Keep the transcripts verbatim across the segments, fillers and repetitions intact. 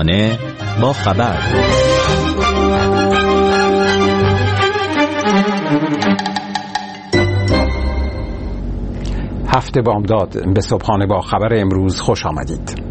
صبحانه با خبر. هفته بامداد، به صبحانه با خبر امروز خوش آمدید.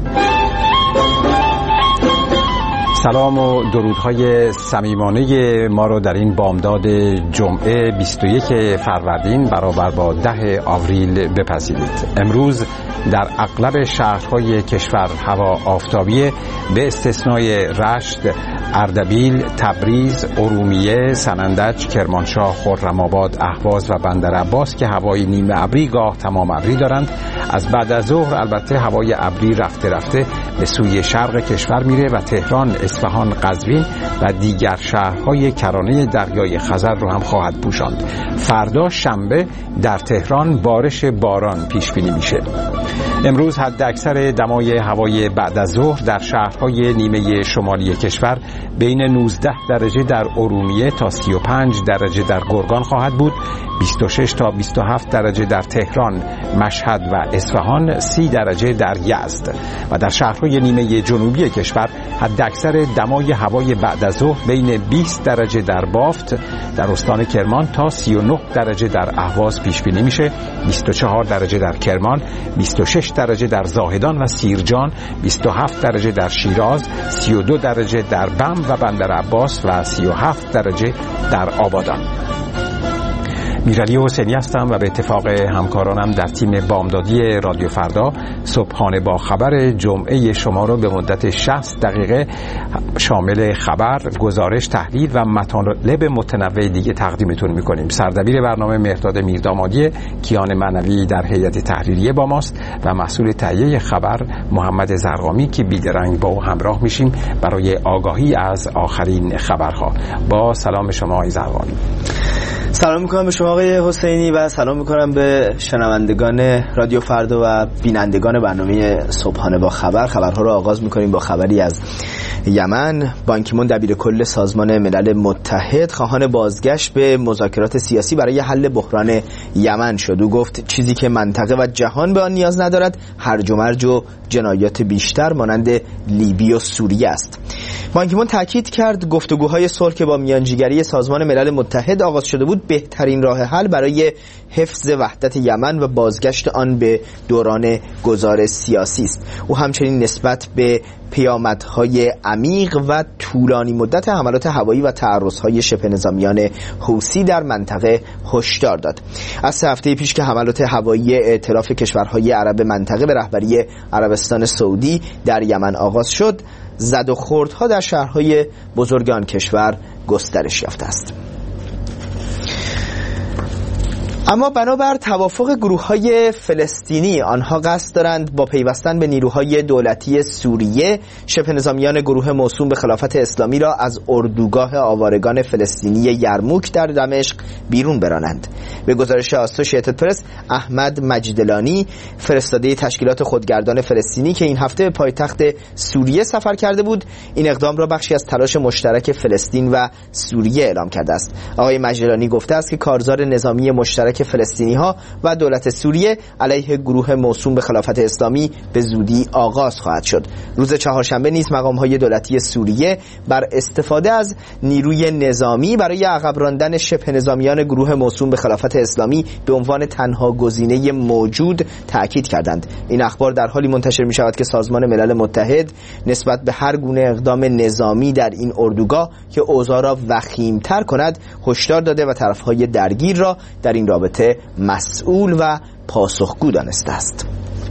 سلام و درودهای صمیمانه ما رو در این بامداد جمعه بیست و یک فروردین برابر با ده آوریل بپذیرید. امروز در اغلب شهرهای کشور هوا آفتابیه به استثنای رشت، اردبیل، تبریز، ارومیه، سنندج، کرمانشاه، خرم‌آباد، اهواز و بندرعباس که هوای نیمه ابری گاه تمام ابری دارند. از بعد از ظهر البته هوای ابری رفته رفته به سوی شرق کشور میره و تهران، اصفهان، قزوین و دیگر شهرهای کرانه دریای خزر رو هم خواهد پوشاند. فردا شنبه در تهران بارش باران پیش بینی میشه. امروز حد اکثر دمای هوای بعد از ظهر در شهرهای نیمه شمالی کشور بین نوزده درجه در ارومیه تا سی و پنج درجه در گرگان خواهد بود، بیست و شش تا بیست و هفت درجه در تهران، مشهد و اصفهان، سی درجه در یزد. و در شهرهای نیمه جنوبی کشور حد اکثر دمای هوای بعد از ظهر بین بیست درجه در بافت در استان کرمان تا سی و نه درجه در اهواز پیش بینی میشه، بیست و چهار درجه در کرمان، بیست و شش درجه در زاهدان و سیرجان، بیست و هفت درجه در شیراز، سی و دو درجه در بم و بندرعباس و سی و هفت درجه در آبادان. میرعلی حسینی هستم و به اتفاق همکارانم در تیم بامدادی رادیو فردا صبحانه با خبر جمعه شما رو به مدت شصت دقیقه شامل خبر، گزارش، تحلیل و مطالب متنوع دیگه تقدیمتون میکنیم. سردبیر برنامه مهرداد میردامادی، کیان معنوی در هیئت تحریریه با ماست و مسئول تهیه خبر محمد زرقامی که بیدرنگ با او همراه میشیم برای آگاهی از آخرین خبرها. با سلام شما آقای زرقامی. سلام میکنم به شما آقای حسینی و سلام میکنم به شنوندگان رادیو فردا و بینندگان برنامه صبحانه با خبر. خبرها رو آغاز میکنیم با خبری از یمن. بان کی مون دبیر کل سازمان ملل متحد خواهان بازگشت به مذاکرات سیاسی برای حل بحران یمن شد. او گفت چیزی که منطقه و جهان به آن نیاز ندارد هرج و مرج و جنایات بیشتر مانند لیبی و سوریه است. بان کی مون تاکید کرد گفتگوهای صلح که با میانجیگری سازمان ملل متحد آغاز شده بود بهترین راه حل برای حفظ وحدت یمن و بازگشت آن به دوران گذار سیاسی است. او همچنین نسبت به پیامدهای عمیق و طولانی مدت حملات هوایی و تعرضهای شبه نظامیان حوثی در منطقه هشدار داد. از سه هفته پیش که حملات هوایی ائتلاف کشورهای عرب منطقه به رهبری عربستان سعودی در یمن آغاز شد، زد و خوردها در شهرهای بزرگ آن کشور گسترش یافته است. اما بنابر توافق گروه‌های فلسطینی، آنها قصد دارند با پیوستن به نیروهای دولتی سوریه شبه نظامیان گروه موسوم به خلافت اسلامی را از اردوگاه آوارگان فلسطینی یرموک در دمشق بیرون برانند. به گزارش آسوشیتد پرس، احمد مجدلانی، فرستاده تشکیلات خودگردان فلسطینی که این هفته به پایتخت سوریه سفر کرده بود، این اقدام را بخشی از تلاش مشترک فلسطین و سوریه اعلام کرده است. آقای مجدلانی گفته است که کارزار نظامی مشترک فلسطینی ها و دولت سوریه علیه گروه موسوم به خلافت اسلامی به زودی آغاز خواهد شد. روز چهارشنبه نیز مقام های دولتی سوریه بر استفاده از نیروی نظامی برای عقب راندن شبه نظامیان گروه موسوم به خلافت اسلامی به عنوان تنها گزینه موجود تاکید کردند. این اخبار در حالی منتشر می شود که سازمان ملل متحد نسبت به هر گونه اقدام نظامی در این اردوگاه که اوضاع را وخیم‌تر کند هشدار داده و طرفهای درگیر را در این رابطه مسئول و پاسخگو دانسته است.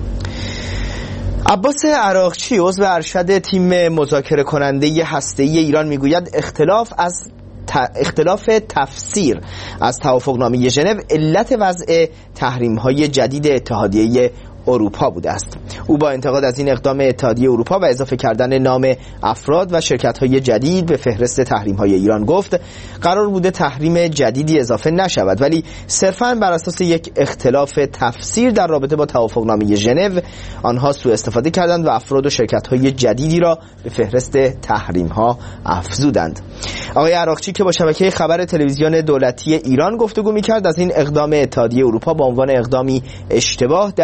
عباس عراقچی، عضو ارشد تیم مذاکره کننده هسته‌ای ایران، میگوید اختلاف از اختلاف تفسیر از توافقنامه ژنو علت وضع تحریم‌های جدید اتحادیه اروپا بوده است. او با انتقاد از این اقدام اتحادیه اروپا و اضافه کردن نام افراد و شرکت‌های جدید به فهرست تحریم‌های ایران گفت قرار بوده تحریم جدیدی اضافه نشود، ولی صرفاً بر اساس یک اختلاف تفسیر در رابطه با توافقنامه ژنو آنها سوء استفاده کردند و افراد و شرکت‌های جدیدی را به فهرست تحریم‌ها افزودند. آقای عراقچی که با شبکه خبر تلویزیون دولتی ایران گفتگو می‌کرد از این اقدام اتحادیه اروپا به عنوان اقدامی اشتباه در زمان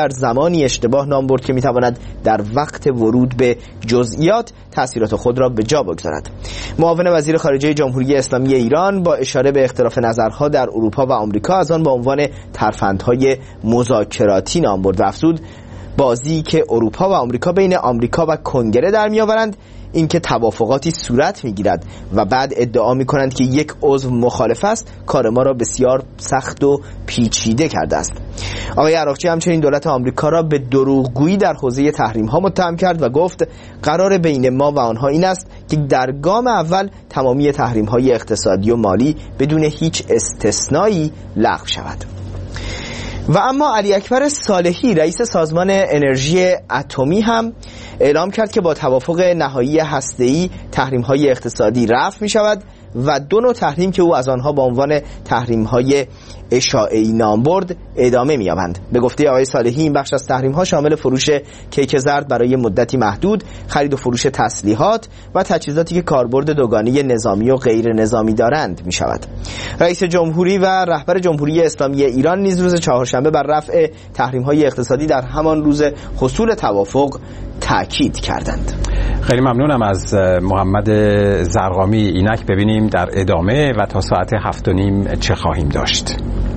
زمانی اشتباه نام برد که میتواند در وقت ورود به جزئیات تأثیرات خود را به جا بگذارد. معاون وزیر خارجه جمهوری اسلامی ایران با اشاره به اختلاف نظرها در اروپا و آمریکا از آن به عنوان ترفندهای مذاکراتی نام برد و افزود بازی که اروپا و آمریکا بین آمریکا و کنگره در میآورند اینکه توافقاتی صورت میگیرد و بعد ادعا میکنند که یک عضو مخالف است، کار ما را بسیار سخت و پیچیده کرده است. آقای عراقچی همچنین دولت آمریکا را به دروغگویی در حوزه تحریم ها متهم کرد و گفت قرار بین ما و آنها این است که در گام اول تمامی تحریم های اقتصادی و مالی بدون هیچ استثنایی لغو شود. و اما علی اکبر صالحی رئیس سازمان انرژی اتمی هم اعلام کرد که با توافق نهایی هسته‌ای تحریم‌های اقتصادی رفع می‌شود و دو نوع تحریم که او از آنها با عنوان تحریم‌های اشاعه‌ای نام برد ادامه می‌یابند. به گفته آقای صالحی این بخش از تحریم‌ها شامل فروش کیک زرد برای مدتی محدود، خرید و فروش تسلیحات و تجهیزاتی که کاربرد دوگانه نظامی و غیر نظامی دارند می‌شود. رئیس جمهوری و رهبر جمهوری اسلامی ایران نیز روز چهارشنبه بر رفع تحریم‌های اقتصادی در همان روز حصول توافق تأکید کردند. خیلی ممنونم از محمد زرقامی. اینک ببینیم در ادامه و تا ساعت هفت و نیم چه خواهیم داشت.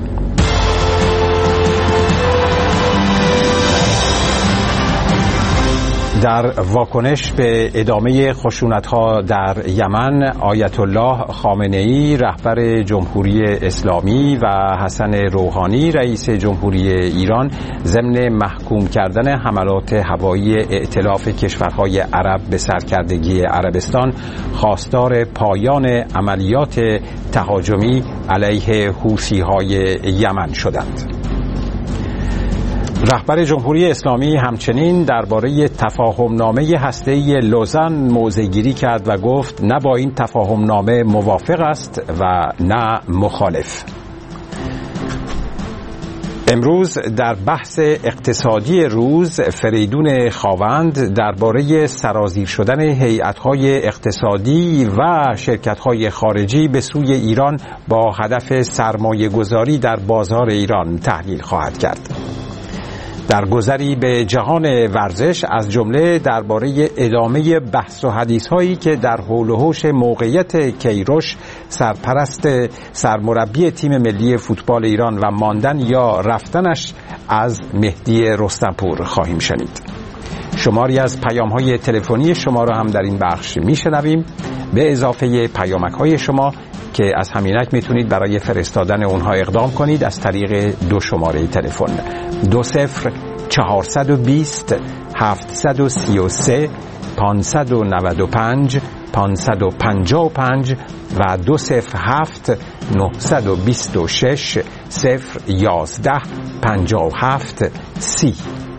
در واکنش به ادامه خشونت‌ها در یمن، آیت الله خامنه‌ای رهبر جمهوری اسلامی و حسن روحانی رئیس جمهوری ایران ضمن محکوم کردن حملات هوایی ائتلاف کشورهای عرب به سرکردگی عربستان خواستار پایان عملیات تهاجمی علیه حوثی‌های یمن شدند. رهبر جمهوری اسلامی همچنین درباره تفاهمنامه هسته‌ای لوزان موضع‌گیری کرد و گفت نه با این تفاهمنامه موافق است و نه مخالف. امروز در بحث اقتصادی روز فریدون خاوند درباره سرازیر شدن هیئت‌های اقتصادی و شرکت‌های خارجی به سوی ایران با هدف سرمایه‌گذاری در بازار ایران تحلیل خواهد کرد. در گذری به جهان ورزش از جمله درباره ادامه بحث و حدیث هایی که در حول و حوش موقعیت کیروش سرپرست سرمربی تیم ملی فوتبال ایران و ماندن یا رفتنش از مهدی رستمپور خواهیم شنید. شماری از پیام های تلفنی شما را هم در این بخش میشنویم به اضافه پیامک های شما که از همینک میتونید برای فرستادن اونها اقدام کنید از طریق دو شماره تلفن دو صفر چهارصد و بیست هفتصد و سی و سه پانصد و نود و پنج پانصد و پنجاه و پنج و دو صفر هفت نهصد و بیست و شش صفر یازده پنجاه و هفت سی.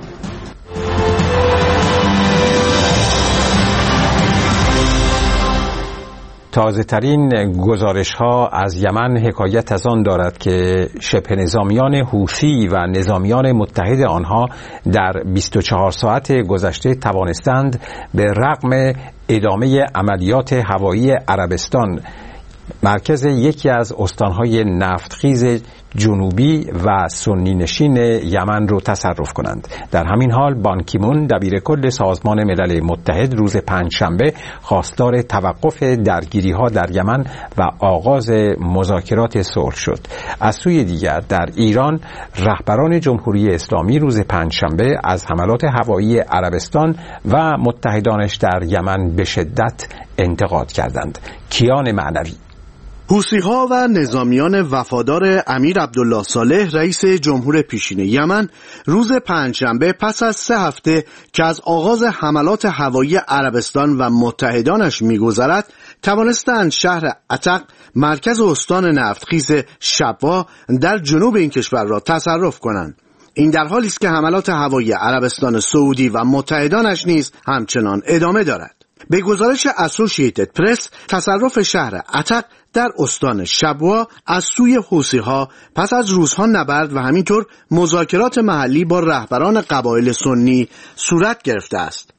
تازه ترین گزارش ها از یمن حکایت از آن دارد که شبه نظامیان حوثی و نظامیان متحد آنها در بیست و چهار ساعت گذشته توانستند به رغم ادامه عملیات هوایی عربستان مرکز یکی از استانهای نفتخیز جنوبی و سنی نشین یمن رو تصرف کنند. در همین حال بان کی مون دبیر کل سازمان ملل متحد روز پنجشنبه خواستار توقف درگیری ها در یمن و آغاز مذاکرات صلح شد. از سوی دیگر در ایران رهبران جمهوری اسلامی روز پنجشنبه از حملات هوایی عربستان و متحدانش در یمن به شدت انتقاد کردند. کیان معنوی. حوثی‌ها و نظامیان وفادار امیر عبدالله صالح رئیس جمهور پیشین یمن روز پنجشنبه پس از سه هفته که از آغاز حملات هوایی عربستان و متحدانش می‌گذرد توانستند شهر عتق مرکز استان نفتخیز شبوا در جنوب این کشور را تصرف کنند. این در حالی است که حملات هوایی عربستان سعودی و متحدانش نیز همچنان ادامه دارد. به گزارش اسوشییتد پرس تصرف شهر عتق در استان شبوا از سوی حوثی‌ها پس از روزها نبرد و همینطور مذاکرات محلی با رهبران قبایل سنی صورت گرفته است.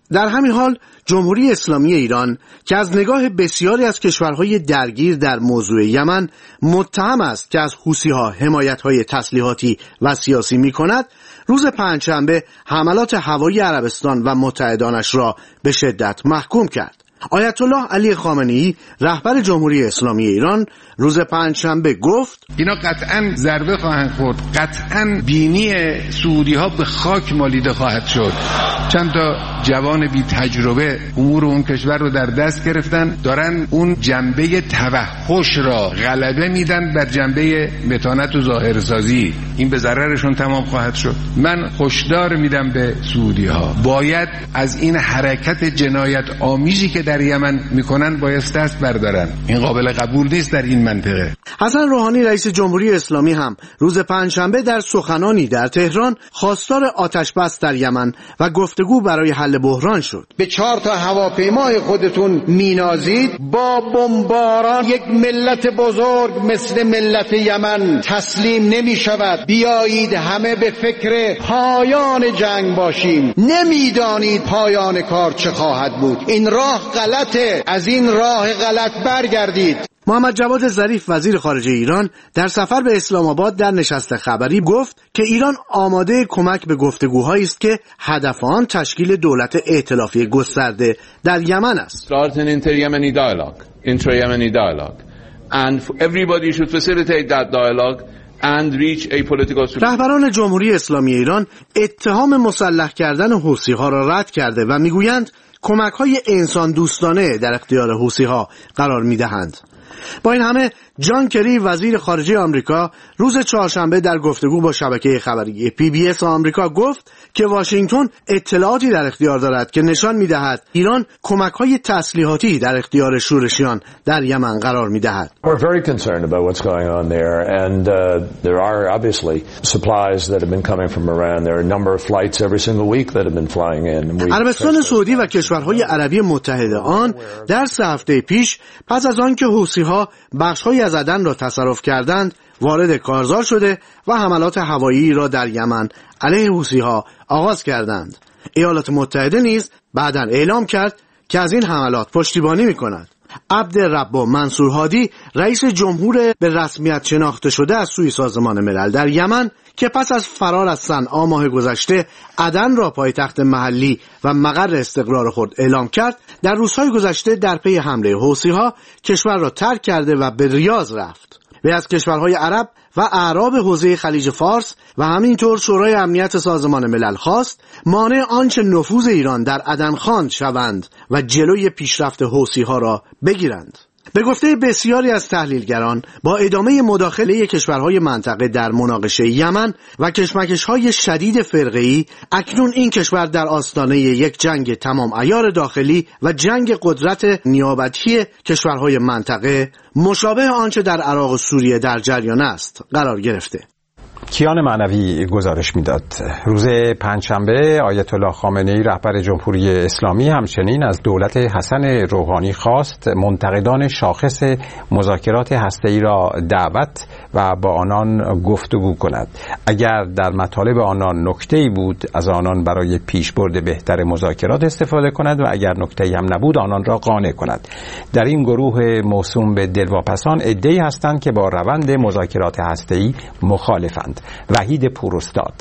در همین حال جمهوری اسلامی ایران که از نگاه بسیاری از کشورهای درگیر در موضوع یمن متهم است که از حوثی‌ها حمایت‌های تسلیحاتی و سیاسی می‌کند، روز پنجشنبه حملات هوایی عربستان و متحدانش را به شدت محکوم کرد. آیت الله علی خامنه‌ای رهبر جمهوری اسلامی ایران روز پنجشنبه گفت اینا قطعاً ضربه خواهند خورد، قطعاً بینی سعودی ها به خاک مالیده خواهد شد. چند تا جوان بی تجربه امور اون کشور رو در دست گرفتن، دارن اون جنبه توحش را غلبه میدن بر جنبه متانت و ظاهرسازی. این به ضررشون تمام خواهد شد. من هشدار میدم به سعودی ها، باید از این حرکت جنایت آمیزی که در یمن میکنن باید دست بردارن. این قابل قبول نیست در این منطقه. حسن روحانی رئیس جمهوری اسلامی هم روز پنجشنبه در سخنانی در تهران خواستار آتش بس در یمن و گفتگو برای حل بحران شد. به چهار تا هواپیمای خودتون مینازید، با بمباران یک ملت بزرگ مثل ملت یمن تسلیم نمی شود. بیایید همه به فکر پایان جنگ باشیم. نمیدانید پایان کار چه خواهد بود. این راه غلطه، از این راه غلط برگردید. محمد جواد ظریف وزیر خارجه ایران در سفر به اسلام آباد در نشست خبری گفت که ایران آماده کمک به گفتگوهایی است که هدف آن تشکیل دولت ائتلافی گسترده در یمن است. Start an inter-Yemeni dialogue, intra-Yemeni dialogue, and everybody should facilitate that dialogue and reach a political solution. رهبران جمهوری اسلامی ایران اتهام مسلح کردن حوثی‌ها را رد کرده و میگویند کمک‌های انسان دوستانه در اختیار حوثی‌ها قرار می‌دهند. با این همه جان کری وزیر خارجه آمریکا روز چهارشنبه در گفتگو با شبکه خبری پی بی اس آمریکا گفت که واشنگتن اطلاعاتی در اختیار دارد که نشان می‌دهد ایران کمک‌های تسلیحاتی در اختیار شورشیان در یمن قرار می‌دهد. We're very concerned about what's going on there and uh, there are obviously supplies that have been coming from Iran. There are a number of flights every single week that have been flying in. عربستان سعودی و کشورهای عربی متحد آن در سه هفته پیش پس از آن که حوثی‌ها بخش‌های از عدن را تصرف کردند وارد کارزار شده و حملات هوایی را در یمن علیه حوثی‌ها آغاز کردند. ایالات متحده نیز بعداً اعلام کرد که از این حملات پشتیبانی می‌کند. عبدالرب منصور هادی رئیس جمهور به رسمیت شناخته شده از سوی سازمان ملل در یمن که پس از فرار از صنعا ماه گذشته عدن را پایتخت محلی و مقر استقرار خود اعلام کرد، در روزهای گذشته در پی حمله حوثی‌ها کشور را ترک کرده و به ریاض رفت. و از کشورهای عرب و اعراب حوزه خلیج فارس و همینطور شورای امنیت سازمان ملل خواست مانع آنچه نفوذ ایران در عدن خواند شوند و جلوی پیشرفت حوثی‌ها را بگیرند. به گفته بسیاری از تحلیلگران با ادامه مداخله کشورهای منطقه در مناقشه یمن و کشمکش‌های شدید فرقه‌ای، اکنون این کشور در آستانه یک جنگ تمام عیار داخلی و جنگ قدرت نیابتی کشورهای منطقه مشابه آنچه در عراق و سوریه در جریان است قرار گرفته. کیان معنوی گزارش میداد. روز پنجشنبه آیت الله خامنه‌ای رهبر جمهوری اسلامی همچنین از دولت حسن روحانی خواست منتقدان شاخص مذاکرات هسته‌ای را دعوت و با آنان گفتگو کند. اگر در مطالب آنان نکته‌ای بود از آنان برای پیشبرد بهتر مذاکرات استفاده کند و اگر نکته‌ای هم نبود آنان را قانع کند. در این گروه موسوم به دلواپسان عده‌ای هستند که با روند مذاکرات هسته‌ای مخالفند. وحید پوراستاد.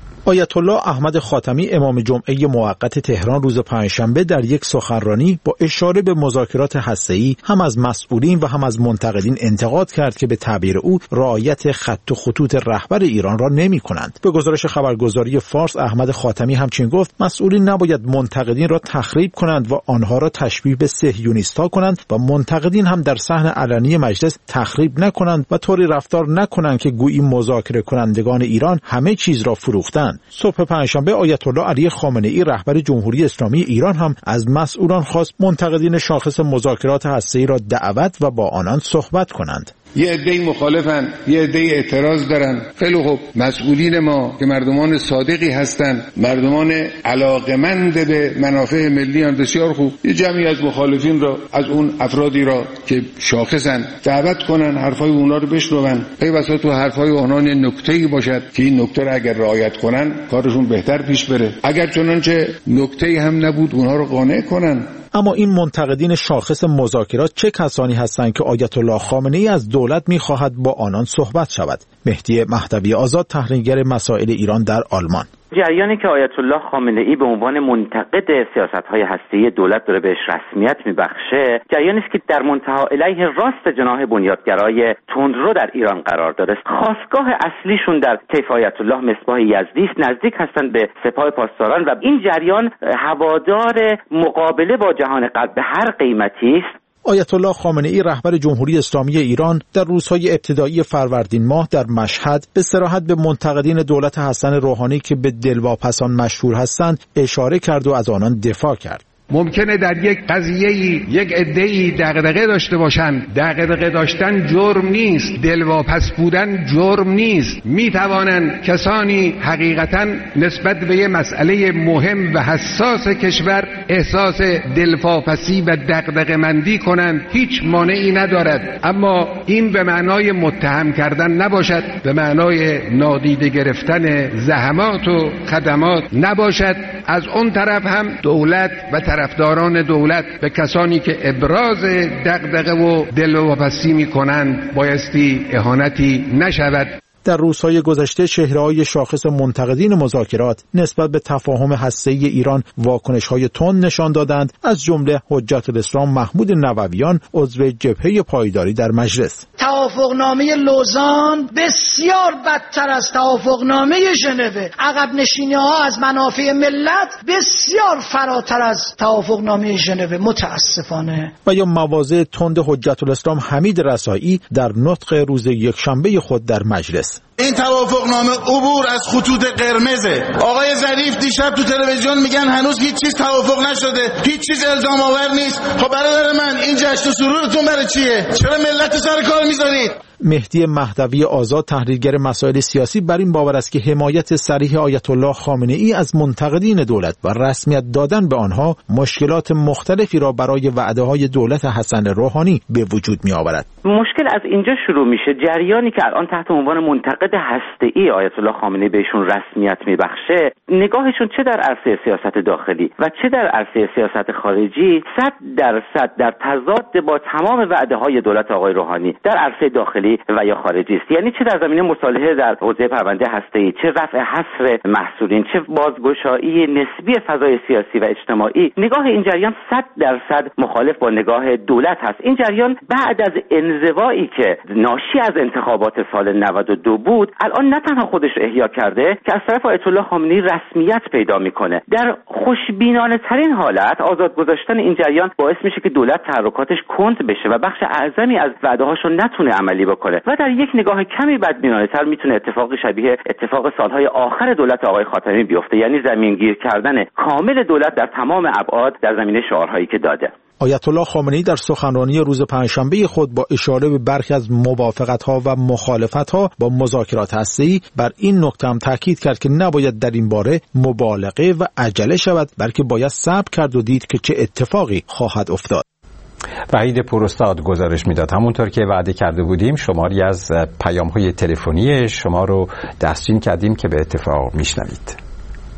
آیت الله احمد خاتمی امام جمعه موقت تهران روز پنجشنبه در یک سخنرانی با اشاره به مذاکرات هسته‌ای هم از مسئولین و هم از منتقدین انتقاد کرد که به تعبیر او رعایت خط و خطوط رهبر ایران را نمی‌کنند. به گزارش خبرگزاری فارس احمد خاتمی همچنین گفت مسئولین نباید منتقدین را تخریب کنند و آنها را تشبیه به صهیونیست‌ها کنند و منتقدین هم در صحن علنی مجلس تخریب نکنند و طوری رفتار نکنند که گویی مذاکره کنندگان ایران همه چیز را فروختند. صبح پنجشنبه آیت الله علی خامنه‌ای رهبر جمهوری اسلامی ایران هم از مسئولان خواست منتقدین شاخص مذاکرات هسته‌ای را دعوت و با آنان صحبت کنند. یه عده‌ای مخالفن، یه عده‌ای اعتراض دارن. خیلی خوب، مسئولین ما که مردمان صادقی هستن، مردمان علاقمند به منافع ملی ان، بسیار خوب یه جمعی از مخالفین را، از اون افرادی را که شاخصن دعوت کنن، حرفای اونا رو بشنون. ای بسا تو حرفای اونها نکته‌ای باشد که این نکته را اگر رعایت کنن کارشون بهتر پیش بره. اگر چنانچه نکته‌ای هم نبود اونها رو قانع کنن. اما این منتقدین شاخص مذاکرات چه کسانی هستند که آیت الله خامنه‌ای از دولت می‌خواهد با آنان صحبت شود؟ مهدی مهدوی آزاد، تحلیلگر مسائل ایران در آلمان: جریانی که آیت الله خامنه‌ای به عنوان منتقد سیاست‌های هسته‌ای دولت داره بهش رسمیت میبخشه، جریانی است که در منتهی علیه راست جناح بنیادگرای تندرو در ایران قرار داره. خاستگاه اصلیشون در طیف آیت الله مصباح یزدی است، نزدیک هستند به سپاه پاسداران و این جریان هوادار مقابله با جهان غرب به هر قیمتی است. آیت الله خامنه‌ای رهبر جمهوری اسلامی ایران در روزهای ابتدایی فروردین ماه در مشهد به صراحت به منتقدین دولت حسن روحانی که به دلواپسان مشهور هستند اشاره کرد و از آنان دفاع کرد. ممکنه در یک قضیه‌ای یک عده‌ای دغدغه داشته باشن. دغدغه داشتن جرم نیست، دلواپس بودن جرم نیست. میتوانند کسانی حقیقتاً نسبت به یک مسئله مهم و حساس کشور احساس دلواپسی و دغدغه مندی کنند، هیچ مانعی ندارد. اما این به معنای متهم کردن نباشد، به معنای نادیده گرفتن زحمات و خدمات نباشد. از اون طرف هم دولت و طرفداران دولت به کسانی که ابراز دغدغه و دلواپسی می‌کنند بایستی اهانتی نشود. در روزهای گذشته چهره‌های شاخص منتقدین مذاکرات نسبت به تفاهم هسته‌ای ایران واکنش‌های تند نشان دادند، از جمله حجت الاسلام محمود نوویان، عضو جبهه پایداری در مجلس. توافقنامه لوزان بسیار بدتر از توافقنامه ژنو، عقب نشینی‌ها از منافع ملت بسیار فراتر از توافقنامه ژنو متاسفانه. و یا مواضع تند حجت الاسلام حمید رسایی در نطق روز یکشنبه خود در مجلس: این توافقنامه عبور از خطوط قرمزه. آقای ظریف دیشب تو تلویزیون میگن هنوز هیچ چیز توافق نشده، هیچ چیز الزام آور نیست. خب برادر من، این جشن و سرورتون برای چیه؟ چرا ملت سر کار میذارید؟ مهدی مهدوی آزاد، تحلیلگر مسائل سیاسی، بر این باور است که حمایت صریح آیت الله خامنه‌ای از منتقدین دولت و رسمیت دادن به آنها مشکلات مختلفی را برای وعده‌های دولت حسن روحانی به وجود می‌آورد. مشکل از اینجا شروع میشه. جریانی که الان تحت عنوان منتقد هسته‌ای آیت الله خامنه‌ای بهشون رسمیت میبخشه، نگاهشون چه در عرصه سیاست داخلی و چه در عرصه سیاست خارجی صد درصد در تضاد با تمام وعده‌های دولت آقای روحانی در عرصه داخلی و یا خارجی است. یعنی چه در زمینه مصالحه در حوزه پرونده هسته‌ای، چه رفع حصر محصولین، چه بازگشایی نسبی فضای سیاسی و اجتماعی، نگاه این جریان صد درصد مخالف با نگاه دولت هست. این جریان بعد از انزوایی که ناشی از انتخابات سال نود و دو بود، الان نه تنها خودش احیا کرده که از طرف آیت الله خامنه‌ای رسمیت پیدا میکنه. در خوشبینانه ترین حالت آزاد گذاشتن این جریان باعث میشه که دولت تحرکاتش کند بشه و بخش اعظمی از وعده‌هاشو نتونه عملی بکنه و در یک نگاه کمی بدبینانه‌تر میتونه اتفاقی شبیه اتفاق سالهای آخر دولت آقای خاتمی بیفته، یعنی زمینگیر کردن کامل دولت در تمام ابعاد در زمینه شعارهایی که داده. آیت الله خامنه‌ای در سخنرانی روز پنجشنبه خود با اشاره به برخی از موافقت‌ها و مخالفت‌ها با مذاکرات هسته‌ای بر این نکته هم تاکید کرد که نباید در این باره مبالغه و عجله شود، بلکه باید صبر کرد و دید که چه اتفاقی خواهد افتاد. وحید پوراستاد گزارش میداد. همونطور که وعده کرده بودیم شماری از پیام‌های تلفنی شما رو دستچین کردیم که به اتفاق میشنوید.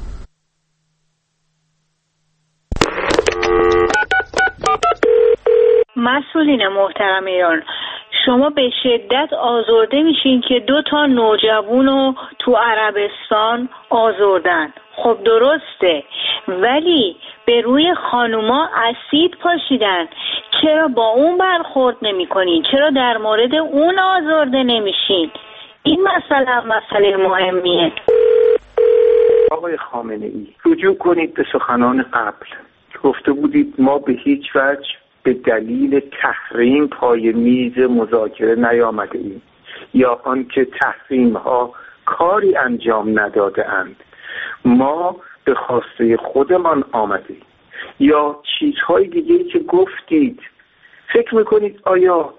مسئولین محترم ایران، شما به شدت آزرده میشین که دو تا نوجوانو تو عربستان آزردن. خب درسته، ولی به روی خانوما اسید پاشیدن. چرا با اون برخورد نمی کنین؟ چرا در مورد اون آزرده نمیشین؟ این مسئله مسئله مهمیه. آقای خامنه‌ای، رجوع کنید به سخنان قبل. گفته بودید ما به هیچ وجه به دلیل تحریم پای میز مذاکره نیامده ایم یا آنکه تحریم ها کاری انجام نداده اند. ما به خواسته خودمان آمده یا چیزهای دیگه‌ای که گفتید. فکر میکنید آیا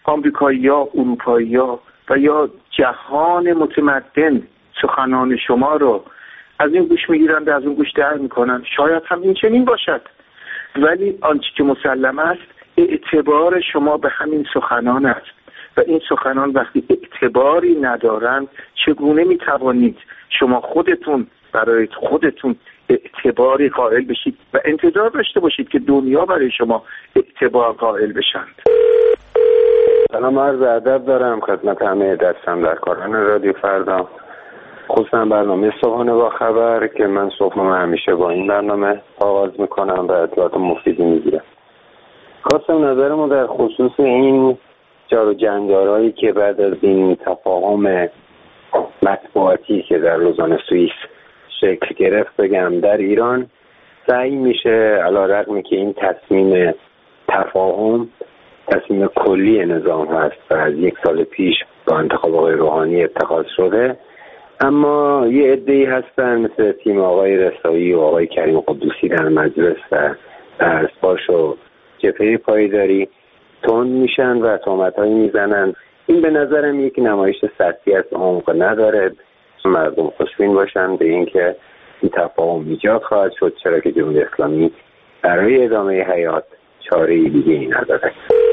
آمریکایی‌ها، اروپایی‌ها و یا جهان متمدن سخنان شما رو از این گوش میگیرند، از اون گوش در میکنن. شاید هم این چنین باشد، ولی آنچه که مسلم است اعتبار شما به همین سخنان است و این سخنان وقتی اعتباری ندارند چگونه میتوانید شما خودتون برای خودتون اعتباری قائل بشید و انتظار داشته باشید که دنیا برای شما اعتبار قائل بشند؟ سلام، عرض ادب دارم خدمت همه دستم در کاران رادیو فردا، خصوصا برنامه صبحانه با خبر که من صبحانه همیشه با این برنامه آغاز میکنم و اطلاعات مفیدی میگیرم. خواستم نظرمو در خصوص این جار و جنجالایی که بعد از این تفاهم مطبوعاتی که در لوزان سوئیس شکل گرفت بگم. در ایران سعی میشه علیرغم که این تصمیم تفاهم تصمیم کلی نظام هست و از یک سال پیش با انتخاب آقای روحانی اتخاذ شده، اما یه عده‌ای هستن مثل تیم آقای رسایی و آقای کریم قدوسی در مجلس و در اسپاش و جبهه پایداری تند میشن و تهمت‌هایی میزنن. این به نظرم یک نمایش سطحی است، عمق نداره. مردم خوشبین باشن به اینکه این تفاهم ایجاد خواهد شد، چرا که جمهوری اسلامی برای ادامه حیات چاره‌ای دیگه ای نداره.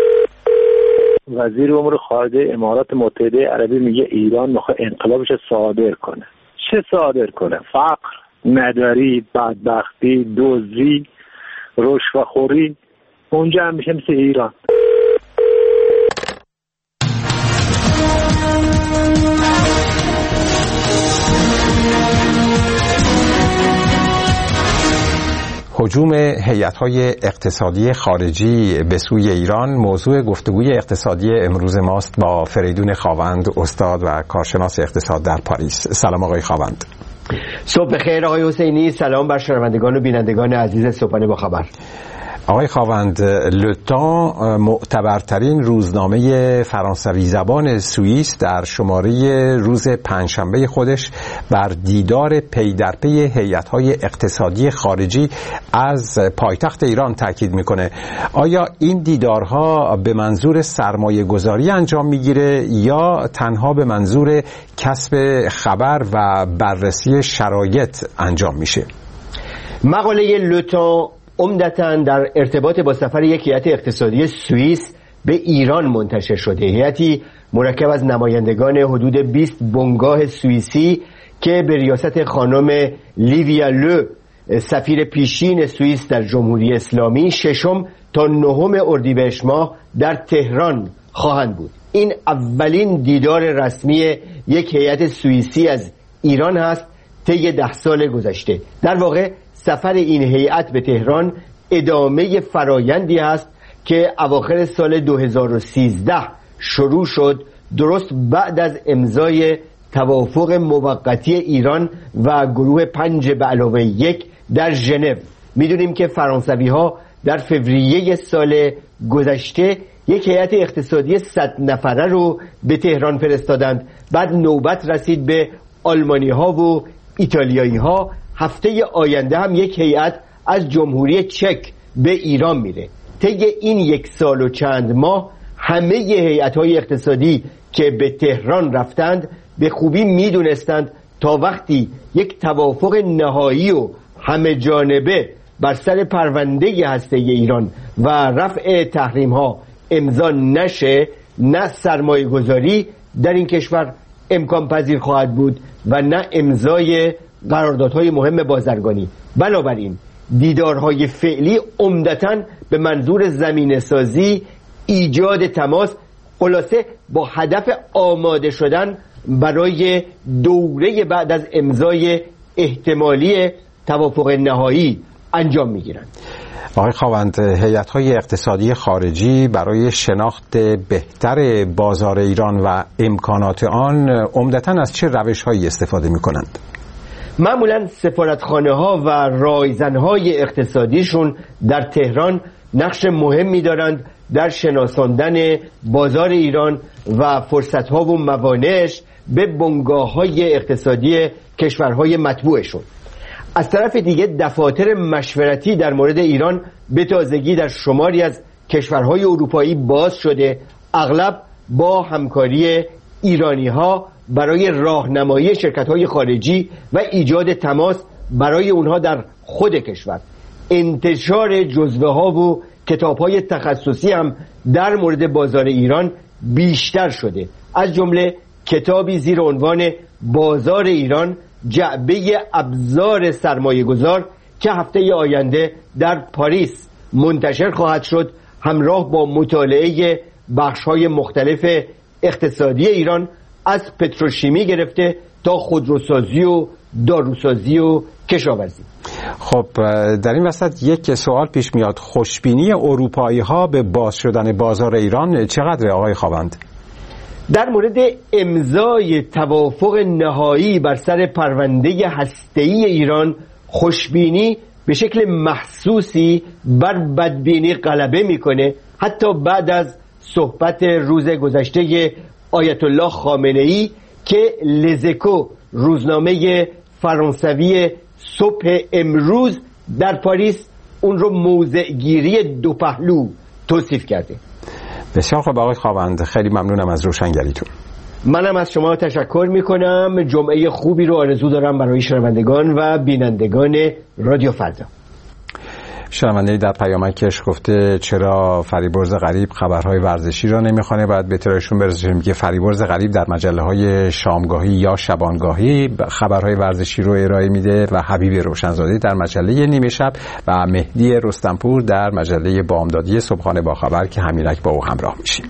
وزیر امور خارجه امارات متحده عربی میگه ایران میخواد انقلابش صادر کنه. چه صادر کنه؟ فقر، نداری، بدبختی، دزدی، رشوه‌خوری، اونجا هم میشه مثل ایران. هجوم هیئت‌های اقتصادی خارجی به سوی ایران موضوع گفتگوی اقتصادی امروز ماست با فریدون خاوند، استاد و کارشناس اقتصاد در پاریس. سلام آقای خاوند. صبح بخیر آقای حسینی، سلام بر شنوندگان و بینندگان عزیز صبحانه با خبر. آقای خاوند، لوتان معتبرترین روزنامه فرانسوی زبان سوئیس در شماره روز پنجشنبه خودش بر دیدار پی در پی هیئت‌های اقتصادی خارجی از پایتخت ایران تاکید میکنه. آیا این دیدارها به منظور سرمایه گذاری انجام میگیره یا تنها به منظور کسب خبر و بررسی شرایط انجام میشه؟ مقاله لوتان عمدتاً در ارتباط با سفر یک هیئت اقتصادی سوئیس به ایران منتشر شده. هیئتی مرکب از نمایندگان حدود بیست بنگاه سوئیسی که به ریاست خانم لیویا لو، سفیر پیشین سوئیس در جمهوری اسلامی، ششم تا نهم اردیبهشت ماه در تهران خواهند بود. این اولین دیدار رسمی یک هیئت سوئیسی از ایران هست طی ده سال گذشته. در واقع سفر این هیئت به تهران ادامه فرایندی است که اواخر سال دو هزار و سیزده شروع شد، درست بعد از امضای توافق موقتی ایران و گروه پنج به علاوه یک در ژنو. میدونیم که فرانسوی ها در فوریه سال گذشته یک هیئت اقتصادی صد نفره رو به تهران فرستادند. بعد نوبت رسید به آلمانی ها و ایتالیایی ها. هفته آینده هم یک هیئت از جمهوری چک به ایران میره. طی این یک سال و چند ماه همه هیئت‌های اقتصادی که به تهران رفتند به خوبی میدونستند تا وقتی یک توافق نهایی و همه جانبه بر سر پرونده هسته ایران و رفع تحریم ها امضا نشه، نه سرمایه گذاری در این کشور امکان پذیر خواهد بود و نه امضای قراردادهای مهم بازرگانی. بنابراین دیدارهای فعلی عمدتاً به منظور زمینه سازی، ایجاد تماس، خلاصه با هدف آماده شدن برای دوره بعد از امضای احتمالی توافق نهایی انجام میگیرند. آقای خاوند، هیئت‌های اقتصادی خارجی برای شناخت بهتر بازار ایران و امکانات آن عمدتاً از چه روش‌هایی استفاده می‌کنند؟ معمولا سفارتخانه ها و رایزن های اقتصادیشون در تهران نقش مهمی دارند در شناساندن بازار ایران و فرصت ها و موانعش به بنگاه های اقتصادی کشورهای مطبوعشون. از طرف دیگه دفاتر مشورتی در مورد ایران به تازگی در شماری از کشورهای اروپایی باز شده. اغلب با همکاری ایرانی ها برای راهنمایی شرکت های خارجی و ایجاد تماس برای اونها در خود کشور. انتشار جزوه ها و کتاب های تخصصی هم در مورد بازار ایران بیشتر شده، از جمله کتابی زیر عنوان بازار ایران، جعبه ابزار سرمایه گذار که هفته آینده در پاریس منتشر خواهد شد، همراه با مطالعه بخش‌های مختلف اقتصادی ایران از پتروشیمی گرفته تا خودروسازی و داروسازی و کشاورزی. خب در این وسط یک سوال پیش میاد، خوشبینی اروپایی ها به باز شدن بازار ایران چقدر آقای خاوند؟ در مورد امضای توافق نهایی بر سر پرونده هسته‌ای ایران خوشبینی به شکل محسوسی بر بدبینی غلبه میکنه، حتی بعد از صحبت روز گذشته آیت الله خامنه‌ای که لزکو روزنامه فرانسوی صبح امروز در پاریس اون رو موضعگیری دو پهلو توصیف کرده. بسیار خوب آقای خاوند، خیلی ممنونم از روشنگریتون. منم از شما تشکر میکنم. جمعه خوبی رو آرزو دارم برای شنوندگان و بینندگان رادیو فردا. شنونده در پیامکش گفته چرا فریبرز غریب خبرهای ورزشی را نمیخوانه؟ باید به اطلاعشون برسونیم که فریبرز غریب در مجله های شامگاهی یا شبانگاهی خبرهای ورزشی رو ارائه میده و حبیب روشنزاده در مجله نیمه شب و مهدی رستمپور در مجله بامدادی صبحانه با خبر که همینک با او همراه میشیم.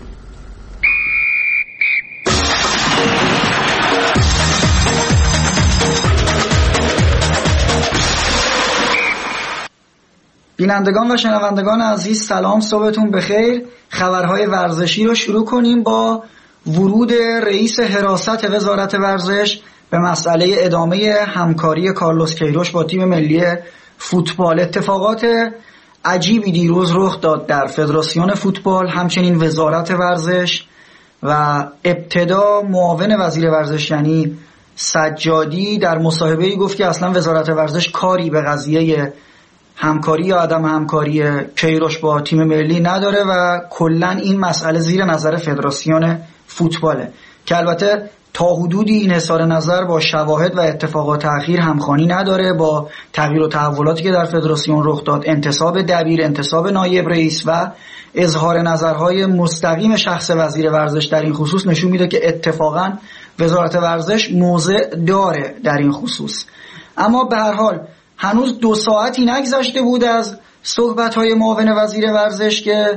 بینندگان و شنوندگان عزیز سلام، صبحتون بخیر. خبرهای ورزشی رو شروع کنیم با ورود رئیس حراست وزارت ورزش به مسئله ادامه همکاری کارلوس کیروش با تیم ملی فوتبال. اتفاقات عجیبی دیروز رخ داد در فدراسیون فوتبال، همچنین وزارت ورزش و ابتدا معاون وزیر ورزش یعنی سجادی در مصاحبه‌ای گفت که اصلا وزارت ورزش کاری به قضیه همکاری یا عدم همکاری کیروش با تیم ملی نداره و کلا این مسئله زیر نظر فدراسیون فوتباله که البته تا حدودی این اظهار نظر با شواهد و اتفاقات اخیر همخوانی نداره، با تغییر و تحولاتی که در فدراسیون رخ داد، انتصاب دبیر، انتصاب نایب رئیس و اظهار نظرهای مستقیم شخص وزیر ورزش در این خصوص نشون میده که اتفاقا وزارت ورزش موضع داره در این خصوص. اما به هر حال هنوز دو ساعتی نگذشته بود از صحبت‌های معاون وزیر ورزش که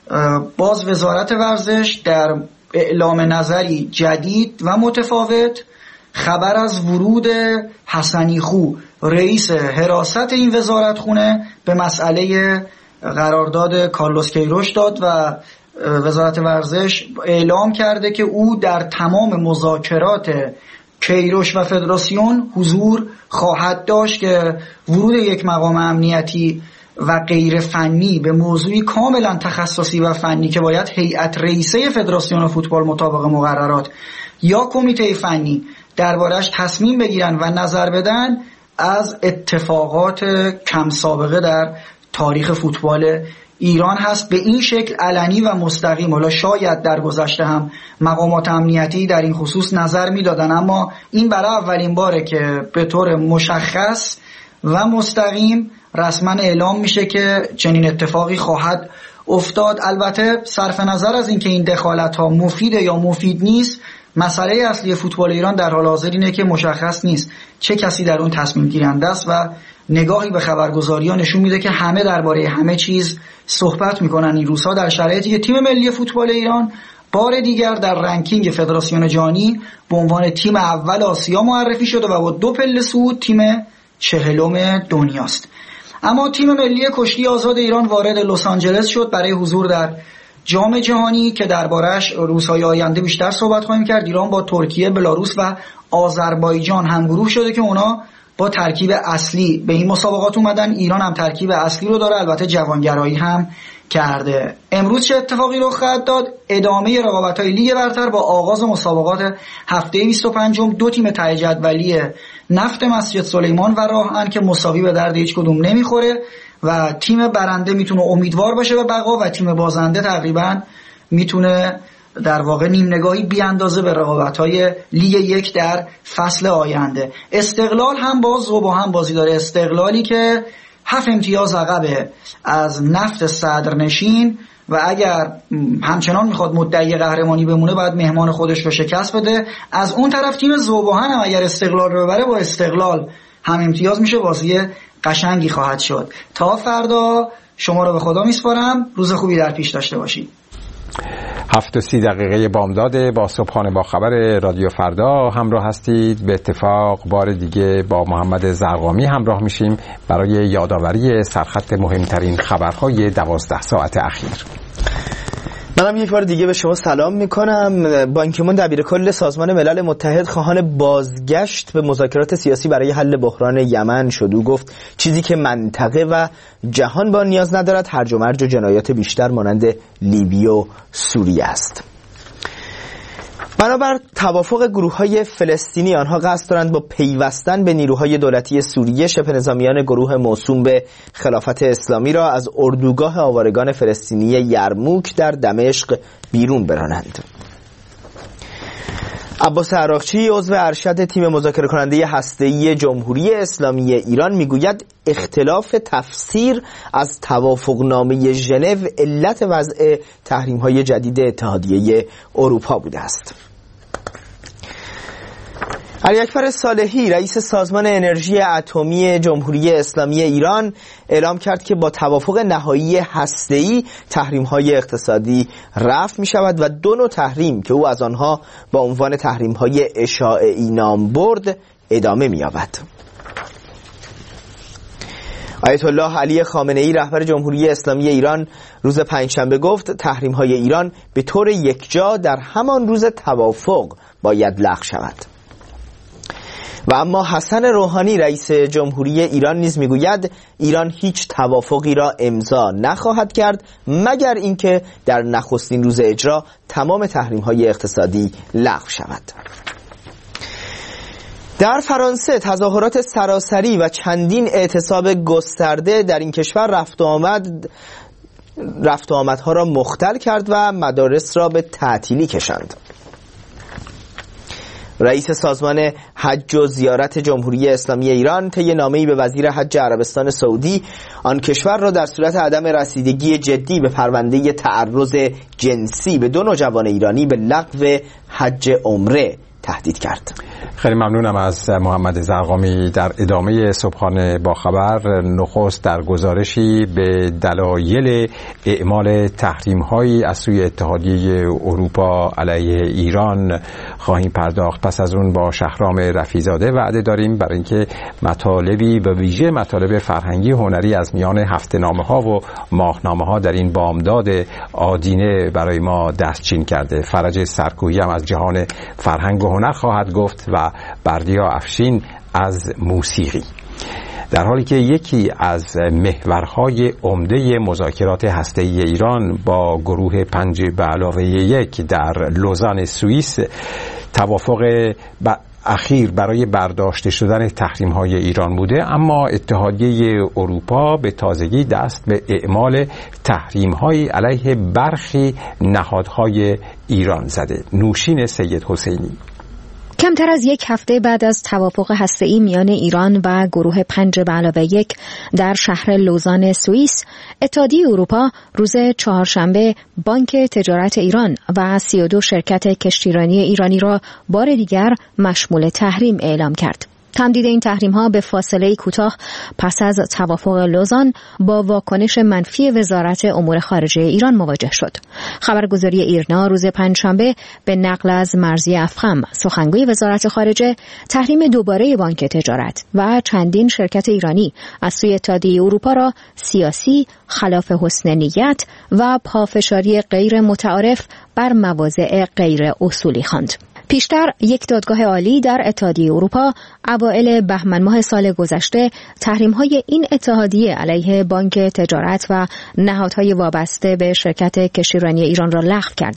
باز وزارت ورزش در اعلام نظری جدید و متفاوت خبر از ورود حسنی خو رئیس حراست این وزارتخونه به مسئله قرارداد کارلوس کیروش داد و وزارت ورزش اعلام کرده که او در تمام مذاکرات کیروش و فدراسیون حضور خواهد داشت که ورود یک مقام امنیتی و غیر فنی به موضوعی کاملا تخصصی و فنی که باید هیئت رئیسه فدراسیون فوتبال مطابق مقررات یا کمیته فنی دربارش تصمیم بگیرن و نظر بدن از اتفاقات کم سابقه در تاریخ فوتبال ایران هست. به این شکل علنی و مستقیم، حالا شاید در گذشته هم مقامات امنیتی در این خصوص نظر میدادن، اما این برای اولین باره که به طور مشخص و مستقیم رسما اعلام میشه که چنین اتفاقی خواهد افتاد. البته صرف نظر از اینکه این دخالت ها مفیده یا مفید نیست، مسئله اصلی فوتبال ایران در حال حاضر اینه که مشخص نیست چه کسی در اون تصمیم گیرنده است و نگاهی به خبرگزاری ها نشون میده که همه درباره همه چیز صحبت میکنن این روزها، در شرایطی که تیم ملی فوتبال ایران بار دیگر در رنکینگ فدراسیون جهانی به عنوان تیم اول آسیا معرفی شده و با دو پله صعود تیم چهلم دنیاست. اما تیم ملی کشتی آزاد ایران وارد لس آنجلس شد برای حضور در جام جهانی که دربارش روزهای آینده بیشتر صحبت خواهیم کرد. ایران با ترکیه، بلاروس و آذربایجان همگروه شده که اونا با ترکیب اصلی به این مسابقات اومدن. ایران هم ترکیب اصلی رو داره، البته جوانگرایی هم کرده. امروز چه اتفاقی رخ خواهد داد؟ ادامه رقابت‌های لیگ برتر با آغاز مسابقات هفته بیست و پنجم. دو تیم ته جدولی نفت مسجد سلیمان و راهن که مساوی به درد هیچ کدوم نمیخوره و تیم برنده میتونه امیدوار باشه به بقا و تیم بازنده تقریبا میتونه در واقع نیم نگاهی بی اندازه به رقابت‌های لیگ یک در فصل آینده. استقلال هم باز و با هم بازی داره. استقلالی که هفت امتیاز عقبه از نفت صدرنشین و اگر همچنان میخواد مدعی قهرمانی بمونه باید مهمان خودش رو شکست بده. از اون طرف تیم ذوباهن هم اگر استقلال رو ببره با استقلال هم امتیاز میشه، بازی قشنگی خواهد شد. تا فردا شما رو به خدا میسپارم، روز خوبی در پیش داشته باشید. هفت و سی دقیقه بامداد با صبحانه با خبر رادیو فردا همراه هستید. به اتفاق بار دیگه با محمد زرقامی همراه میشیم برای یادآوری سرخط مهمترین خبرهای دوازده ساعت اخیر. منم یک بار دیگه به شما سلام میکنم. بان کی مون دبیر کل سازمان ملل متحد خواهان بازگشت به مذاکرات سیاسی برای حل بحران یمن شد. او گفت چیزی که منطقه و جهان با نیاز ندارد هرج و مرج و جنایات بیشتر مانند لیبی و سوریه است. بنابر توافق گروه‌های فلسطینی، آنها قصد دارند با پیوستن به نیروهای دولتی سوریه شبه نظامیان گروه موسوم به خلافت اسلامی را از اردوگاه آوارگان فلسطینی یرموک در دمشق بیرون برانند. عباس عراقچی عضو ارشد تیم مذاکره کننده هسته‌ای جمهوری اسلامی ایران میگوید اختلاف تفسیر از توافقنامه ژنو علت وضع تحریم‌های جدید اتحادیه اروپا بوده است. علی اکبر صالحی رئیس سازمان انرژی اتمی جمهوری اسلامی ایران اعلام کرد که با توافق نهایی هسته‌ای تحریم‌های اقتصادی رفع می‌شود و دو نوع تحریم که او از آنها با عنوان تحریم‌های اشاعه‌ای نام برد ادامه می‌یابد. آیت الله علی خامنه‌ای رهبر جمهوری اسلامی ایران روز پنجشنبه گفت تحریم‌های ایران به طور یکجا در همان روز توافق باید لغو شود. و اما حسن روحانی رئیس جمهوری ایران نیز میگوید ایران هیچ توافقی را امضا نخواهد کرد مگر اینکه در نخستین روز اجرا تمام تحریم‌های اقتصادی لغو شود. در فرانسه تظاهرات سراسری و چندین اعتصاب گسترده در این کشور رفت و آمد رفت و آمدها را مختل کرد و مدارس را به تعطیلی کشاند. رئیس سازمان حج و زیارت جمهوری اسلامی ایران طی نامه‌ای به وزیر حج عربستان سعودی آن کشور را در صورت عدم رسیدگی جدی به پرونده تعرض جنسی به دو نوجوان ایرانی به لغو حج عمره تهدید کرد. خیلی ممنونم از محمد زرقامی. در ادامه صبحانه با خبر نخست در گزارشی به دلایل اعمال تحریم‌هایی از سوی اتحادیه اروپا علیه ایران خواهیم پرداخت. پس از اون با شهرام رفیزاده وعده داریم برای اینکه مطالبی و ویژه مطالب فرهنگی هنری از میان هفته‌نامه‌ها و ماهنامه‌ها در این بامداد آدینه برای ما دستچین کرده. فرج سرکویی هم از جهان فرهنگ و هنر خواهد گفت و بردیا افشین از موسیقی. در حالی که یکی از محورهای عمده مذاکرات هسته‌ای ایران با گروه پنج به علاوه یک در لوزان سوئیس توافق ب... اخیر برای برداشته شدن تحریم‌های ایران بوده، اما اتحادیه اروپا به تازگی دست به اعمال تحریم‌های علیه برخی نهادهای ایران زده. نوشین سید حسینی. کمتر از یک هفته بعد از توافق هسته‌ای میان ایران و گروه پنج به علاوه یک در شهر لوزان سوئیس، اتحادیه اروپا روز چهارشنبه بانک تجارت ایران و سی و دو شرکت کشتیرانی ایرانی را بار دیگر مشمول تحریم اعلام کرد. تمدید این تحریم‌ها به فاصله کوتاه پس از توافق لوزان با واکنش منفی وزارت امور خارجه ایران مواجه شد. خبرگزاری ایرنا روز پنجشنبه به نقل از مرضی افخم سخنگوی وزارت خارجه تحریم دوباره بانک تجارت و چندین شرکت ایرانی از سوی اتحادیه اروپا را سیاسی، خلاف حسن نیت و پافشاری غیر متعارف بر مواضع غیر اصولی خواند. پیشتر یک دادگاه عالی در اتحادیه اروپا اوایل بهمن ماه سال گذشته تحریم‌های این اتحادیه علیه بانک تجارت و نهادهای وابسته به شرکت کشتیرانی ایران را لغو کرده بود.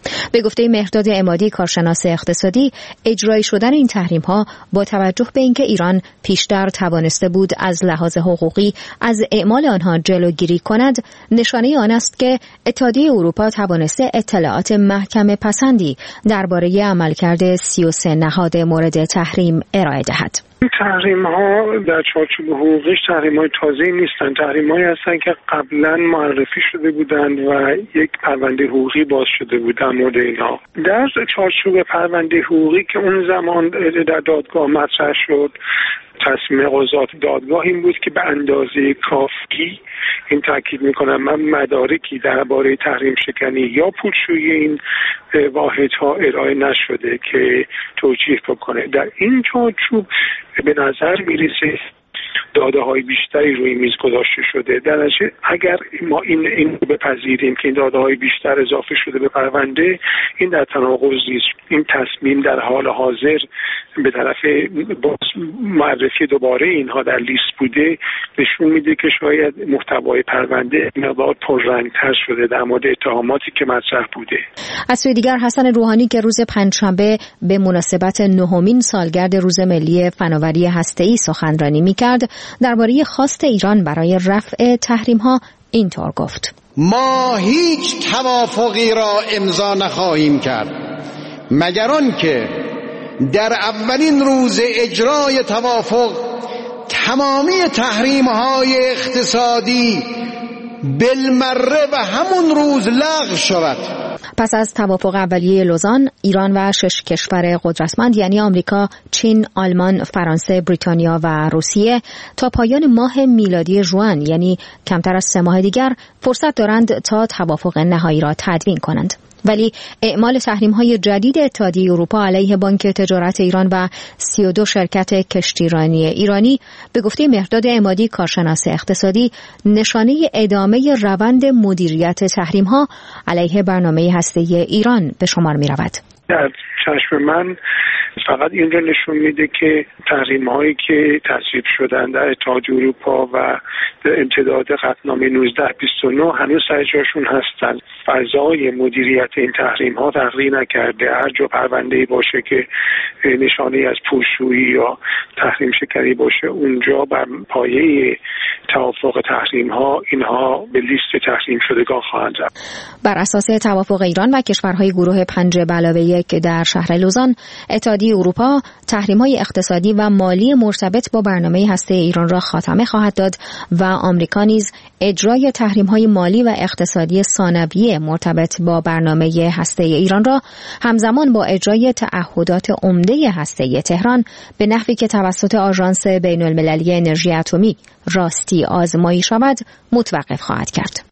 به گفته مهرداد عمادی کارشناس اقتصادی، اجرایی شدن این تحریم‌ها با توجه به اینکه ایران پیشتر توانسته بود از لحاظ حقوقی از اعمال آنها جلوگیری کند، نشانه آن است که اتحادیه اروپا توانسته اطلاعات محکم پسندی درباره عملکرد سی و سه نهاد مورد تحریم ارائه دهد. این تحریم ها در چارچوب حقوقیش تحریم های تازه‌ای نیستند. تحریم هایی هستند که قبلا معرفی شده بودند و یک پرونده حقوقی باز شده بود در مورد اینها. در چارچوب پرونده حقوقی که اون زمان در دادگاه مطرح شد، تصمیم قضات دادگاه این بود که به اندازه کافی، این تاکید میکنم من، مدارکی درباره تحریم شکنی یا پولشویی این واحدها ارائه نشده که توجیه بکنه. در این چارچوب به نظر میرسه داده های بیشتری روی میز گذاشته شده. در نتیجه اگر ما این این بپذیریم که این داده های بیشتر اضافه شده به پرونده، این در تناقض نیست. این تصمیم در حال حاضر به طرف معرفی دوباره اینها در لیست بوده، نشون میده که شاید محتوای پرونده مقدار پررنگ‌تر شده در مورد اتهاماتی که مطرح بوده. از سوی دیگر حسن روحانی که روز پنجشنبه به مناسبت نهمین سالگرد روز ملی فناوری هسته‌ای سخنرانی می‌کرد، درباره خواست ایران برای رفع تحریم‌ها اینطور گفت: ما هیچ توافقی را امضا نخواهیم کرد مگر آنکه در اولین روز اجرای توافق تمامی تحریم‌های اقتصادی بالمره و همون روز لغو شود. پس از توافق اولیه لوزان، ایران و شش کشور قدرتمند یعنی آمریکا، چین، آلمان، فرانسه، بریتانیا و روسیه تا پایان ماه میلادی ژوئن یعنی کمتر از سه ماه دیگر فرصت دارند تا توافق نهایی را تدوین کنند. ولی اعمال تحریم‌های جدید اتحادیه اروپا علیه بانک تجارت ایران و سی و دو شرکت کشتیرانی ایرانی به گفته مهرداد عمادی کارشناس اقتصادی نشانه ادامه روند مدیریت تحریم‌ها علیه برنامه هسته‌ای ایران به شمار می‌رود. در چشم من فقط این را نشون میده که تحریم هایی که تصویب شدن در اتحادیه اروپا و امتداد قطعنامه نوزده بیست و نه هنوز سر جاشون هستن. فضای مدیریت این تحریم ها تغییر نکرده. هر جا پرونده‌ای باشه که نشانه از پولشویی یا تحریم شکنی باشه، اونجا بر پایه توافق تحریم ها اینها به لیست تحریم شدگان خواهند رفت. بر اساس توافق ایران و کشورهای گروه پنج به علاوه یک در شهر لوزان، اتحادیه اروپا تحریم‌های اقتصادی و مالی مرتبط با برنامه هسته ایران را خاتمه خواهد داد و آمریکا نیز اجرای تحریم‌های مالی و اقتصادی ثانویه مرتبط با برنامه هسته ایران را همزمان با اجرای تعهدات عمده هسته تهران به نحوی که توسط آژانس بین‌المللی انرژی اتمی راستی آزمایی شود متوقف خواهد کرد.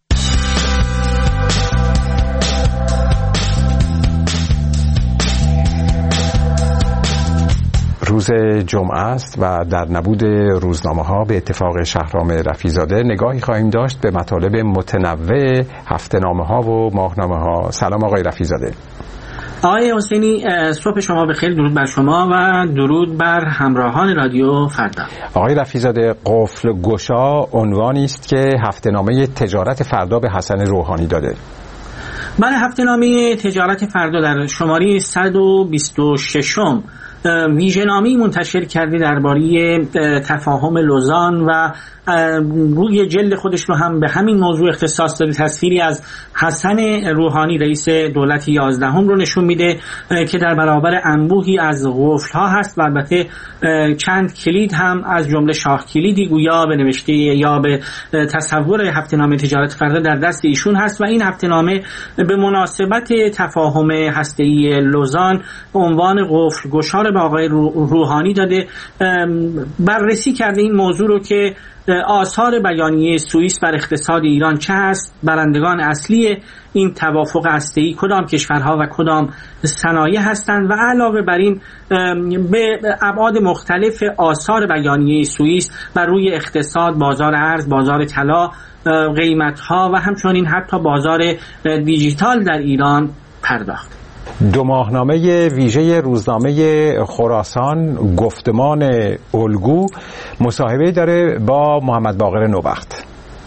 روز جمعه است و در نبود روزنامه‌ها به اتفاق شهرام رفیع‌زاده نگاهی خواهیم داشت به مطالب متنوع هفته‌نامه‌ها و ماهنامه‌ها. سلام آقای رفیع‌زاده. آقای حسینی، صبح شما بخیر. درود بر شما و درود بر همراهان رادیو فردا. آقای رفیع‌زاده، قفل گشا عنوانی است که هفته‌نامه تجارت فردا به حسن روحانی داده. من هفته‌نامه تجارت فردا در شماره صد و بیست و شش ویژه‌نامه‌ای منتشر کرده درباره تفاهم لوزان و روی جلد خودش رو هم به همین موضوع اختصاص داده. تصویری از حسن روحانی رئیس دولت یازدهم رو نشون میده که در برابر انبوهی از قفل‌ها هست و البته چند کلید هم از جمله شاه کلیدی گویا به نوشته یا به تصور هفته‌نامه تجارت فردا در دست ایشون هست و این هفته‌نامه به مناسبت تفاهم هسته‌ای لوزان عنوان قفل گشا به آقای روحانی داده. بررسی کرده این موضوع رو که آثار بیانیه سوئیس بر اقتصاد ایران چه هست، برندگان اصلی این توافق هسته‌ای کدام کشورها و کدام صنایع هستند و علاوه بر این به ابعاد مختلف آثار بیانیه سوئیس بر روی اقتصاد، بازار ارز، بازار طلا، قیمت‌ها و همچنین حتی بازار دیجیتال در ایران پرداخت. دو ماهنامه ویژه روزنامه خراسان گفتمان الگو مصاحبه داره با محمد باقر نوبخت.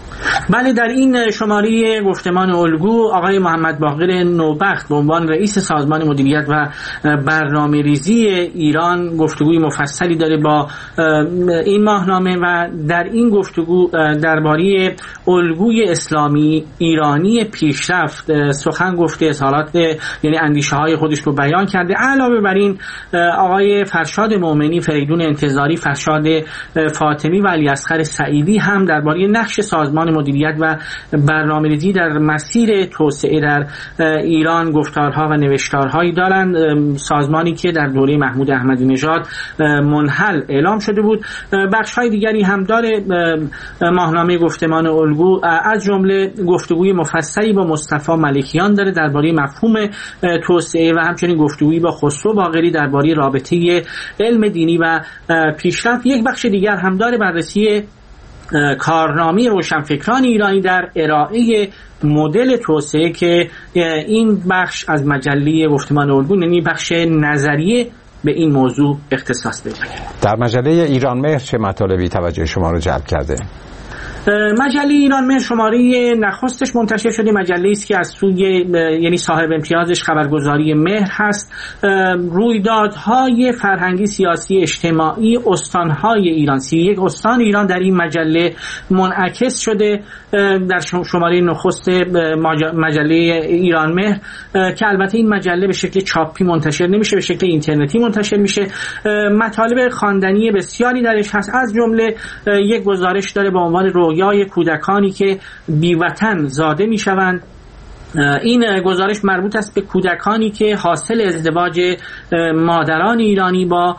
بله، در این شماره گفتمان الگو آقای محمد باقر نوبخت به عنوان رئیس سازمان مدیریت و برنامه‌ریزی ایران گفتگوی مفصلی داره با این ماهنامه و در این گفتگو درباره الگوی اسلامی ایرانی پیشرفت سخن گفته، اظهارات یعنی اندیشه های خودش رو بیان کرده. علاوه بر این آقای فرشاد مومنی، فریدون انتظاری، فرشاد فاطمی و علی اصغر سعیدی هم درباره نقش سازمان مدیریت و برنامه‌ریزی در مسیر توسعه در ایران گفتارها و نوشتارهایی دارند. سازمانی که در دوره محمود احمدی نژاد منحل اعلام شده بود. بخش‌های دیگری هم داره ماهنامه گفتمان الگو، از جمله گفتگوی مفصلی با مصطفی ملکیان داره درباره مفهوم توسعه و همچنین گفتگویی با خسرو باقری درباره رابطه علم دینی و پیشرفت. یک بخش دیگر هم داره بررسی کارنامه روشنفکران ایرانی در ارائه مدل توسعه که این بخش از مجله گفتمان الگو، یعنی بخش نظریه، به این موضوع اختصاص پیدا کرده. در مجله ایران مهر چه مطالبی توجه شما رو جلب کرده؟ مجله ایران مهر شماره نخستش منتشر شده، مجله است که از سوی یعنی صاحب امتیازش خبرگزاری مهر هست. رویدادهای فرهنگی، سیاسی، اجتماعی استانهای ایران، سی و یک استان ایران در این مجله منعکس شده در شماره نخست مجله ایران مهر که البته این مجله به شکل چاپی منتشر نمیشه، به شکل اینترنتی منتشر میشه. مطالب خواندنی بسیاری درش هست، از جمله یک گزارش داره با عنوان رویای کودکانی که بیوطن زاده میشوند. این گزارش مربوط است به کودکانی که حاصل ازدواج مادران ایرانی با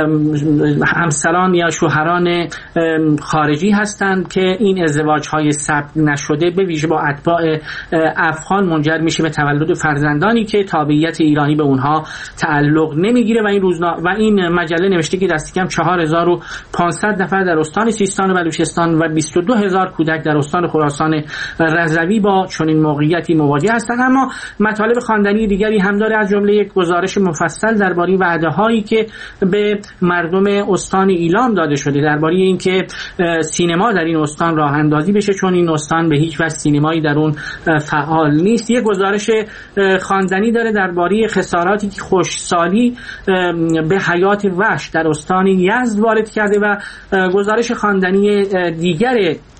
همسران یا شوهران خارجی هستند که این ازدواج‌های ثبت نشده به ویژه با اتباع افغان منجر میشه به تولد فرزندانی که تابعیت ایرانی به اونها تعلق نمیگیره. و این روزنا و این مجله نوشته که دست کم چهار هزار و پانصد نفر در استان سیستان و بلوچستان و بیست و دو هزار کودک در استان خراسان رضوی با چنین موقعیتی مواجه هستند. اما مطالب خواندنی دیگری هم داره، از جمله یک گزارش مفصل درباره وعده‌هایی که به مردم استان ایلام داده شده درباره اینکه سینما در این استان راه اندازی بشه، چون این استان به هیچ وجه سینمایی در اون فعال نیست. یک گزارش خواندنی داره درباره خساراتی که خشکسالی به حیات وحش در استان یزد وارد کرده و گزارش خواندنی دیگر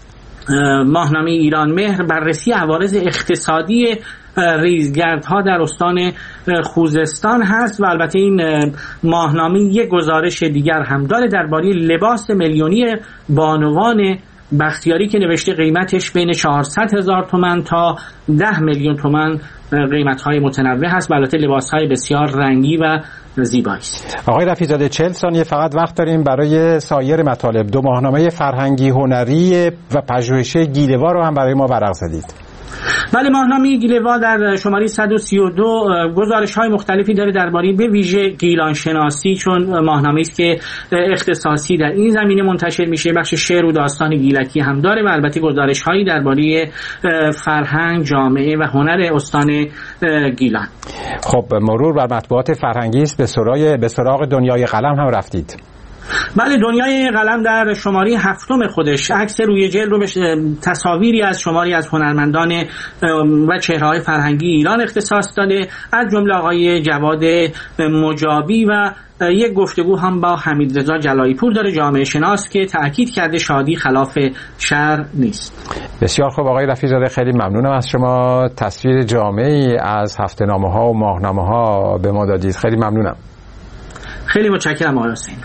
ماهنامه ایران مهر بررسی عوارض اقتصادی ریزگردها در استان خوزستان هست. و البته این ماهنامه یک گزارش دیگر هم داره درباره لباس میلیونی بانوان بختیاری که نوشته قیمتش بین چهارصد هزار تومان تا ده میلیون تومان قیمت‌های متنوع هست. البته لباس‌های بسیار رنگی و زیبایی است. آقای رفیع‌زاده چهل ثانیه فقط وقت داریم برای سایر مطالب. دو ماهنامه فرهنگی هنری و پژوهشی گیله‌وا رو هم برای ما ورق زدید. بله، ماهنامه گیله‌وا در شماره صد و سی و دو گزارش‌های مختلفی داره درباره به ویژه گیلان شناسی، چون ماهنامه است که اختصاصی در این زمینه منتشر میشه. بخش شعر و داستان گیلکی هم داره و البته گزارش‌هایی درباره فرهنگ، جامعه و هنر استان گیلان. خب مرور بر مطبوعات فرهنگی است، به سراغ به سراغ دنیای قلم هم رفتید. بله، دنیای قلم در شماره هفتم خودش عکس روی جلد رو به تصاویری از شماری از هنرمندان و چهره‌های فرهنگی ایران اختصاص داده، از جمله آقای جواد مجابی و یک گفتگو هم با حمیدرضا جلایی پور داره، جامعه شناس، که تأکید کرده شادی خلاف شر نیست. بسیار خوب آقای رفیع‌زاده، خیلی ممنونم از شما. تصویر جامعی از هفته‌نامه‌ها و ماهنامه‌ها به ما دادید، خیلی ممنونم. خیلی متشکرم آقای حسین.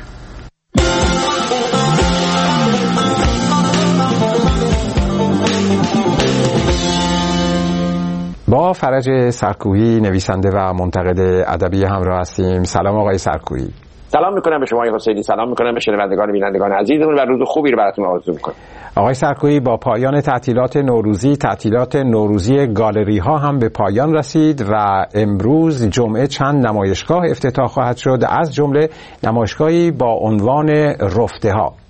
با فرج سرکوهی، نویسنده و منتقد ادبی همراه هستیم. سلام آقای سرکوهی. سلام میکنم به شما آقای حسینی، سلام میکنم به شنوندگان و بینندگان عزیزمون و روز خوبی رو براتون آرزو میکنم. آقای سرکوهی، با پایان تعطیلات نوروزی، تعطیلات نوروزی گالری ها هم به پایان رسید و امروز جمعه چند نمایشگاه افتتاح خواهد شد، از جمله نمایشگاهی با عنوان رفته ها.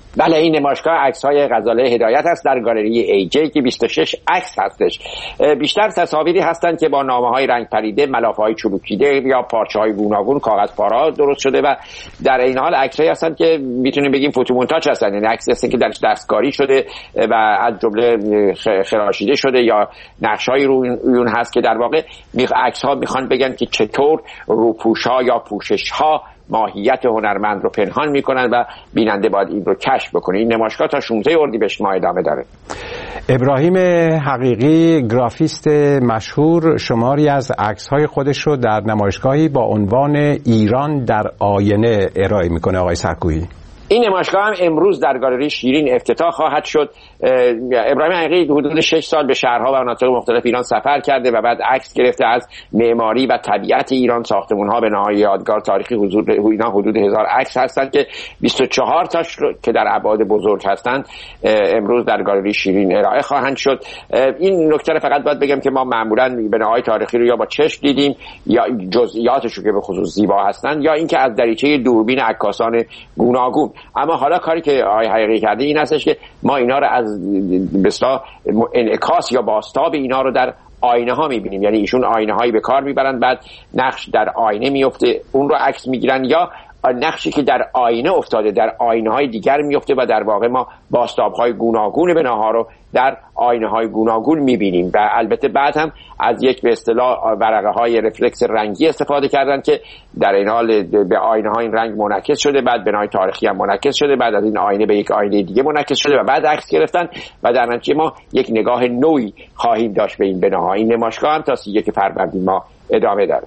بله، این نمایشگاه عکس‌های غزاله هدایت است در گالری ای جی که بیست و شش عکس هستش. بیشتر تصاویری هستند که با نامه‌های رنگ پریده، ملافه‌های چروکیده یا پارچه‌های گوناگون، کاغذ پاره درست شده و در این حال عکسایی هستند که میتونیم بگیم فوتومونتاژ هستند، یعنی عکسی هستند که درش دستکاری شده و از جمله خراشیده شده یا نقش‌های روی اون هست که در واقع عکس‌ها میخوان بگن که چطور روپوش‌ها یا پوشش‌ها ماهیت هنرمند رو پنهان میکنن و بیننده باید این رو کشف بکنه. این نمایشگاه تا شانزده اردیبهشت ماه ادامه داره. ابراهیم حقیقی گرافیست مشهور شماری از عکس‌های خودش رو در نمایشگاهی با عنوان ایران در آینه ارائه میکنه. آقای سرکویی، این نمایشگاه هم امروز در گالری شیرین افتتاح خواهد شد. ابراهیم حقیقی حدود شش سال به شهرها و مناطق مختلف ایران سفر کرده و بعد عکس گرفته از معماری و طبیعت ایران، ساختمان‌ها، بناهای یادگار تاریخی، حضور اینا حدود هزار عکس هستند که بیست و چهار تاش که در ابعاد بزرگ هستند امروز در گالری شیرین ارائه خواهند شد. این نکته فقط باید بگم که ما معمولاً بناهای تاریخی رو یا با چشم دیدیم یا جزئیاتش که به خصوص زیبا هستند یا اینکه از دریچه دوربین عکاسان گوناگون. اما حالا کاری که آقای حقیقی کرده این هستش که ما اینا رو از به اصطلاح انعکاس یا بازتاب اینا رو در آینه ها میبینیم، یعنی ایشون آینه هایی به کار میبرن، بعد نقش در آینه میفته اون رو عکس میگیرن یا نقشی که در آینه افتاده در آینه های دیگر میفته و در واقع ما بازتاب های گوناگون بناها رو در آینه های گوناگون میبینیم. و البته بعد هم از یک به اصطلاح ورقه های رفلکس رنگی استفاده کردن که در این حال به آینه ها این رنگ منعکس شده، بعد بنای تاریخی هم منعکس شده، بعد از این آینه به یک آینه دیگه منعکس شده و بعد عکس گرفتن و در نتیجه ما یک نگاه نوعی خواهیم داشت به این بناها. این نمایشگاه هم تا سی و یک فروردین ما ادامه داره.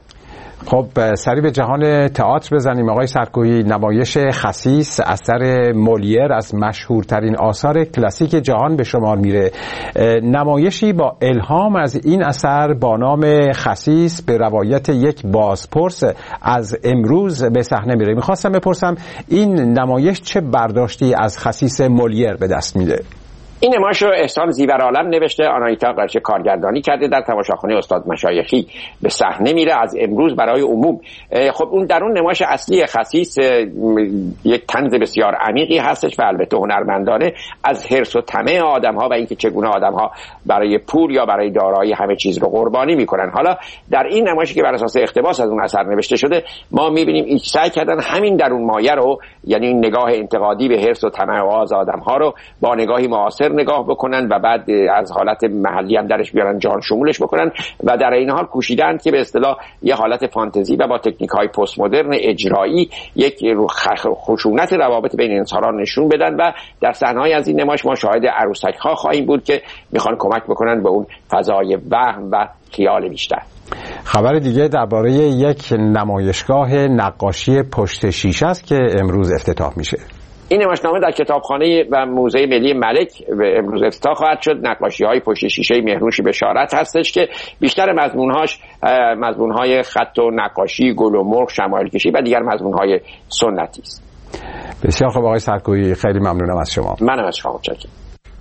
خب سری به جهان تئاتر بزنیم. آقای سرکویی، نمایش خسیس اثر مولیر از مشهورترین آثار کلاسیک جهان به شمار میره. نمایشی با الهام از این اثر با نام خسیس به روایت یک بازپرس از امروز به صحنه میره. میخواستم بپرسم این نمایش چه برداشتی از خسیس مولیر به دست میده؟ این نمایش رو احسان زیورعالم نوشته، آنایتا قرچه کارگردانی کرده، در تماشاخانه استاد مشایخی به صحنه میره از امروز برای عموم. خب اون در اون نمایش اصلی خسیس یک طنز بسیار عمیقی هستش و البته هنرمندانه از حرص و طمع آدم‌ها و اینکه چگونه آدم‌ها برای پول یا برای دارایی همه چیز رو قربانی میکنن. حالا در این نمایشی که بر اساس اقتباس از اون اثر نوشته شده ما میبینیم این سعی کردن همین درون مایه رو، یعنی این نگاه انتقادی به حرص و طمع و آز آدم‌ها رو با نگاهی معاصر نگاه بکنن و بعد از حالت محلی هم درش بیارن، جان شمولش بکنن و در این حال کوشیدن که به اصطلاح یه حالت فانتزی و با تکنیک‌های پست مدرن اجرایی یک خشونت روابط بین انسان‌ها نشون بدن و در صحنه‌های از این نمایش ما شاهد عروسک‌ها خواهیم بود که میخوان کمک بکنن به اون فضای وهم و خیال بیشتر. خبر دیگه درباره یک نمایشگاه نقاشی پشت شیشه است که امروز افتتاح میشه. این نمایشنامه در کتابخانه و موزه ملی ملک به امروز افتتاح خواهد شد. نقاشی‌های پشت شیشه مهنوش بشارت هستش که بیشتر مضمون‌هاش مضمون‌های خط و نقاشی، گل و مرغ، شمایل کشی و دیگر مضمون‌های سنتی است. بسیار خوب آقای سرکویی، خیلی ممنونم از شما. منم از شما متشکرم.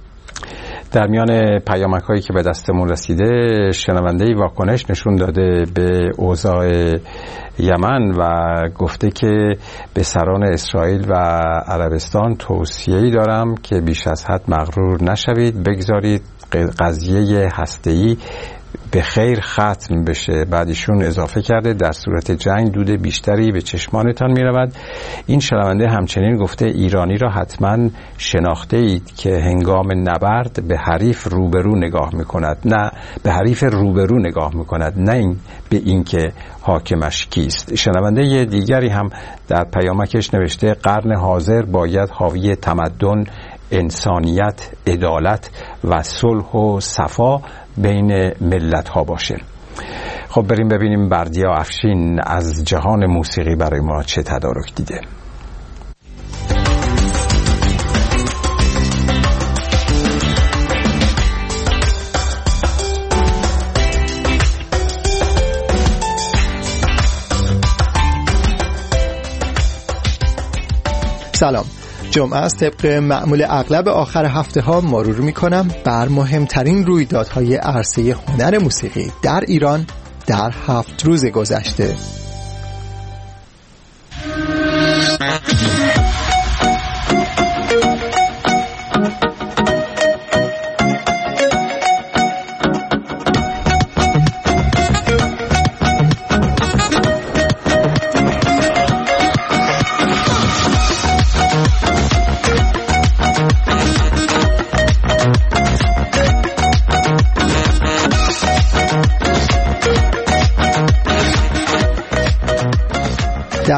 در میان پیامک هایی که به دستمون رسیده شنونده‌ای واکنش نشون داده به اوضاع یمن و گفته که به سران اسرائیل و عربستان توصیه‌ای دارم که بیش از حد مغرور نشوید، بگذارید قضیه هسته‌ای به خیر ختم بشه. بعد ایشون اضافه کرده در صورت جنگ دود بیشتری به چشمانتان می رود. این شنونده همچنین گفته ایرانی را حتما شناخته اید که هنگام نبرد به حریف روبرو نگاه می کند، نه به حریف روبرو نگاه می کند، نه این به این که حاکمش کیست. شنونده دیگری هم در پیامکش نوشته قرن حاضر باید حاوی تمدن، انسانیت، عدالت و صلح و صفا بین ملت ها باشه. خب بریم ببینیم بردیا افشین از جهان موسیقی برای ما چه تدارک دیده. سلام. جمعه است. طبق معمول اغلب آخر هفته ها مرور می کنم بر مهمترین رویدادهای عرصه هنر موسیقی در ایران در هفت روز گذشته.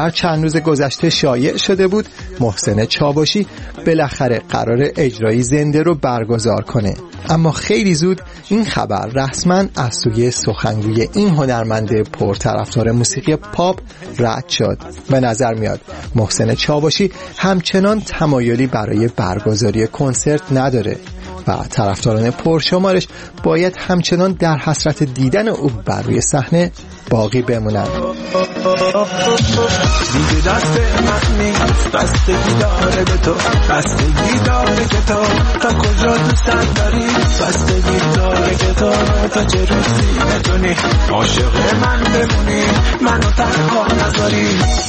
در چند روز گذشته شایع شده بود محسن چاوشی بالاخره قرار اجرای زنده رو برگزار کنه، اما خیلی زود این خبر رسما از سوی سخنگوی این هنرمند پرطرفدار موسیقی پاپ رد شد. به نظر میاد محسن چاوشی همچنان تمایلی برای برگزاری کنسرت نداره و طرفداران پرشمارش باید همچنان در حسرت دیدن او بر روی صحنه باقی بمونن. دیگه دست من نیست، بستگی داره به تو، بستگی داره که تو تا کجا دوست داری، بستگی داره که تو تا چه روزی بتونی عاشق من بمونی، منو تنها نذاری.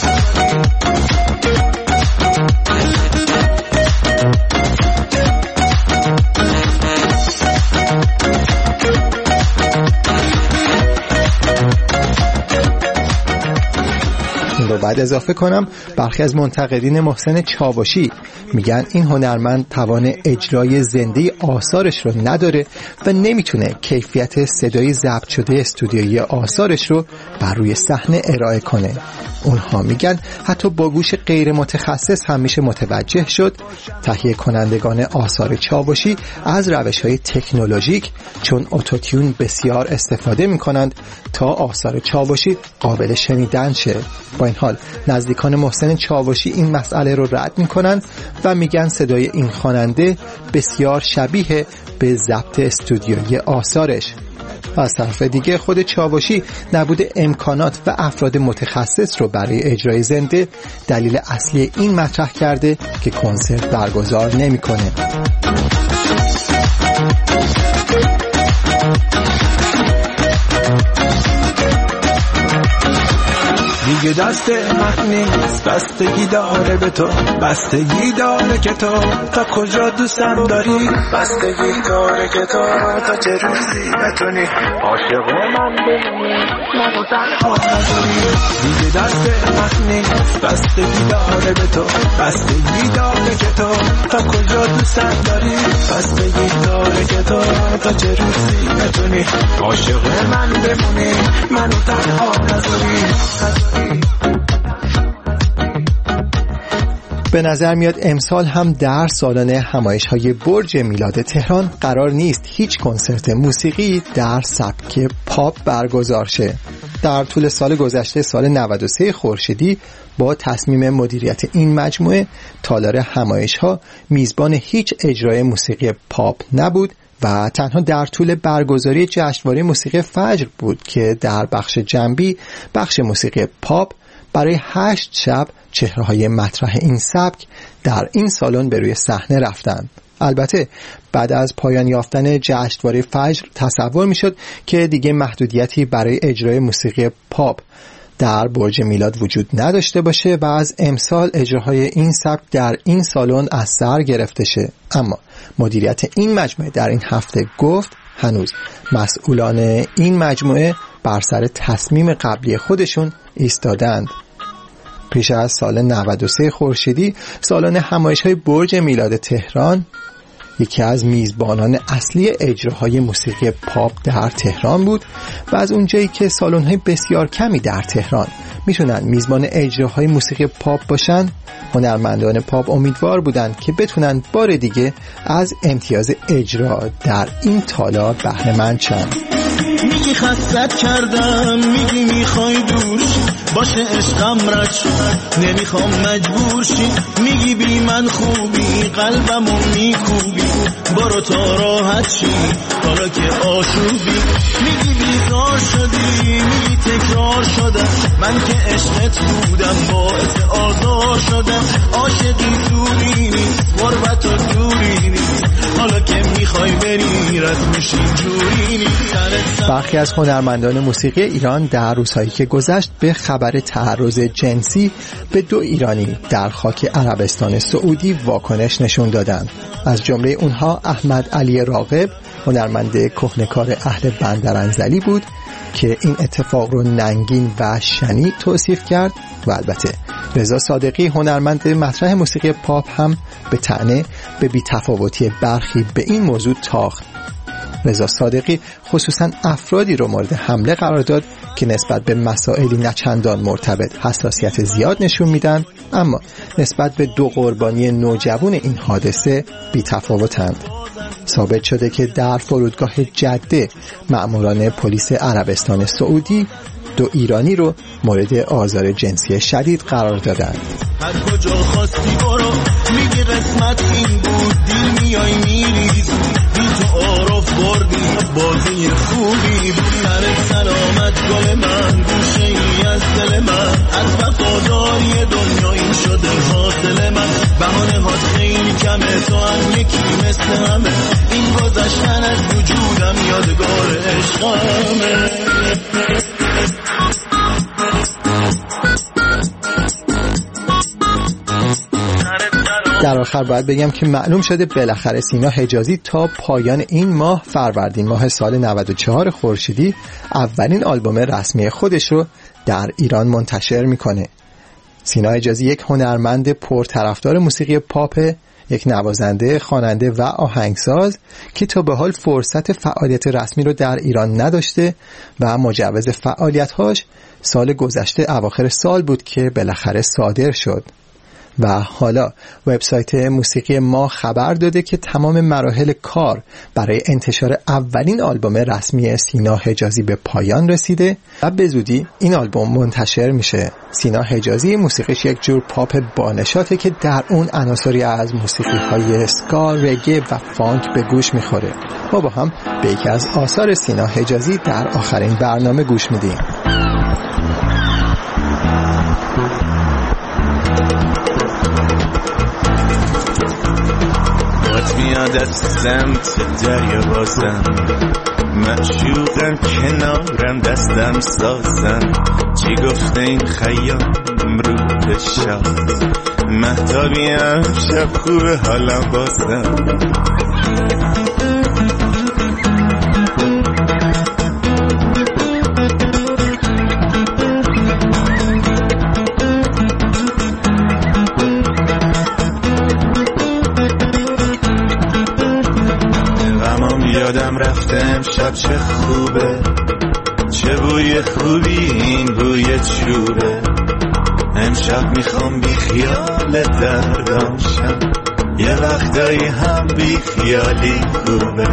رو بعد اضافه کنم برخی از منتقدین محسن چاوشی میگن این هنرمند توان اجرای زنده آثارش رو نداره و نمیتونه کیفیت صدای ضبط شده استودیویی آثارش رو بر روی صحنه ارائه کنه. اونها میگن حتی با گوش غیر متخصص هم میشه متوجه شد تهیه کنندگان آثار چاوشی از روش‌های تکنولوژیک چون اتوتیون بسیار استفاده میکنند تا آثار چاوشی قابل شنیدن شه. با این حال نزدیکان محسن چاوشی این مسئله رو رد میکنند و میگن صدای این خواننده بسیار شبیه به ضبط استودیویی آثارش. از طرف دیگه خود چاوشی نبود امکانات و افراد متخصص رو برای اجرای زنده دلیل اصلی این مطرح کرده که کنسرت برگزار نمی‌کنه. دیگه دست من نیست، بستگی داره به تو، بستگی داره که تو تا کجا دوستم داری، بستگی داره که تو تا چه روزی بتونی عاشق من بمونی، منو تنها نذاری. دیگه دست من نیست، بستگی داره به تو، بستگی داره که تو تا کجا دوستم داری، بستگی داره که تو تا چه روزی بتونی عاشق من بمونی، منو تنها نذاری. به نظر میاد امسال هم در سالن همایش‌های برج میلاد تهران قرار نیست هیچ کنسرت موسیقی در سبک پاپ برگزار شه. در طول سال گذشته سال نود و سه خورشیدی با تصمیم مدیریت این مجموعه تالار همایش‌ها میزبان هیچ اجرای موسیقی پاپ نبود و تنها در طول برگزاری جشنواره موسیقی فجر بود که در بخش جنبی بخش موسیقی پاپ برای هشت شب چهره‌های مطرح این سبک در این سالن به روی صحنه رفتند. البته بعد از پایان یافتن جشنواره فجر تصور میشد که دیگه محدودیتی برای اجرای موسیقی پاپ در برج میلاد وجود نداشته باشه و از امسال اجراهای این سبک در این سالن از سر گرفته شه. اما مدیریت این مجموعه در این هفته گفت هنوز مسئولان این مجموعه بر سر تصمیم قبلی خودشون ایستادند. پیش از سال نود و سه خورشیدی سالن همایش‌های برج میلاد تهران یکی از میزبانان اصلی اجراهای موسیقی پاپ در تهران بود و از اونجایی که سالن‌های بسیار کمی در تهران میتونن میزبان اجراهای موسیقی پاپ باشن، هنرمندان پاپ امیدوار بودند که بتونن بار دیگه از امتیاز اجرا در این تالار بهره مند شن. میگی خستت کردم، میگی میخوای دور شی، باشه عشقم رد شد، نمیخوام مجبور شی، میگی بی من خوبی قلبمو میکوبی، برو تا راحت شی حالا که آشوبی، میگی بیزار شدی، میگی تکرار شدم، من که عشقت بودم باعث آزار شدم، عاشقی دوری نیست غربت و دوری نیست، حالا که میخوای بری رد میشی جوری نیست. برخی از هنرمندان موسیقی ایران در روزهایی که گذشت به خبر تعرض جنسی به دو ایرانی در خاک عربستان سعودی واکنش نشون دادند. از جمله اونها احمد علی راغب، هنرمند کهنه‌کار اهل بندرانزلی بود که این اتفاق رو ننگین و شنیع توصیف کرد و البته رضا صادقی، هنرمند مطرح موسیقی پاپ هم به طعنه به بی‌تفاوتی برخی به این موضوع تاخت. رضا صادقی خصوصا افرادی رو مورد حمله قرار داد که نسبت به مسائلی نچندان مرتبط حساسیت زیاد نشون میدن، اما نسبت به دو قربانی نوجوان این حادثه بی‌تفاوتند. ثابت شده که در فرودگاه جده مأموران پلیس عربستان سعودی دو ایرانی رو مورد آزار جنسی شدید قرار دادند. هر کجا خواستی برو، میگی قسمت این بود، دیر میای میری بی تو عارف بردی، بازی خوبی بود. سر سلامت گل من، گوشه ای از دل من، از وفاداری دنیا این شده حاصل من. بهانه هات خیلی کمه، تو هم یکی مثل همه، این گذشتن از وجودم یادگار عشقمه. در آخر باید بگم که معلوم شده بالاخره سینا حجازی تا پایان این ماه فروردین ماه سال نود و چهار خورشیدی اولین آلبوم رسمی خودش رو در ایران منتشر میکنه. سینا حجازی یک هنرمند پرطرفدار موسیقی پاپ، یک نوازنده، خواننده و آهنگساز که تا به حال فرصت فعالیت رسمی رو در ایران نداشته و مجوز فعالیت‌هاش سال گذشته اواخر سال بود که بالاخره صادر شد. و حالا وبسایت موسیقی ما خبر داده که تمام مراحل کار برای انتشار اولین آلبوم رسمی سینا حجازی به پایان رسیده و به زودی این آلبوم منتشر میشه. سینا حجازی موسیقیش یک جور پاپ بانشاته که در اون عناصری از موسیقی های اسکا، رگه و فانک به گوش میخوره. ما با هم به یکی از آثار سینا حجازی در آخرین برنامه گوش میدیم. میاد از سمت دریا بازم، معشوقم کنارم دستم سازم، چی گفته این خیام رو شاد، مهتابیم شب خوبه حالم بازم. یادم رفتم شب چه خوبه، چه بوی خوبی این بوی چوبه، امشب میخوام بی خیال دردامشم، یه وقتایی هم بی خیالی خوبه.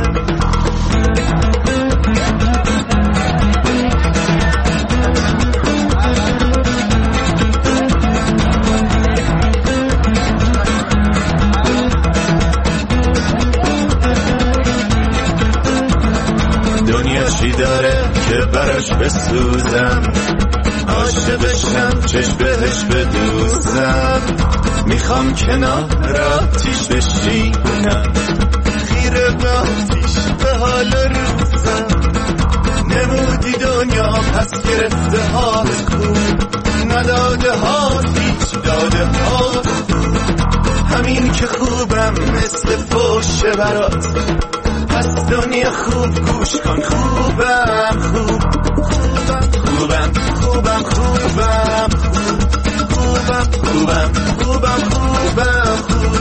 چی داره که براش بسوزم، عاشقشم چشم بهش بدوزم، میخوام کنار آتیش بشینم، خیره به آتیش به حال روزم، نمودی دنیا پس گرفته هات کو، نداده هات هیچ داده هات کو، همین که خوبم مثل فوشه برات، پس دنیا خوب گوش کن، خوبم خوب خوبم خوبم خوبم خوبم خوبم خوبم خوبم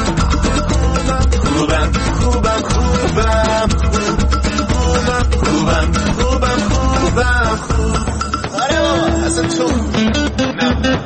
خوبم خوبم خوبم خوبم خوبم خوبم خوبم خوب. آره بابا اصلا تو نه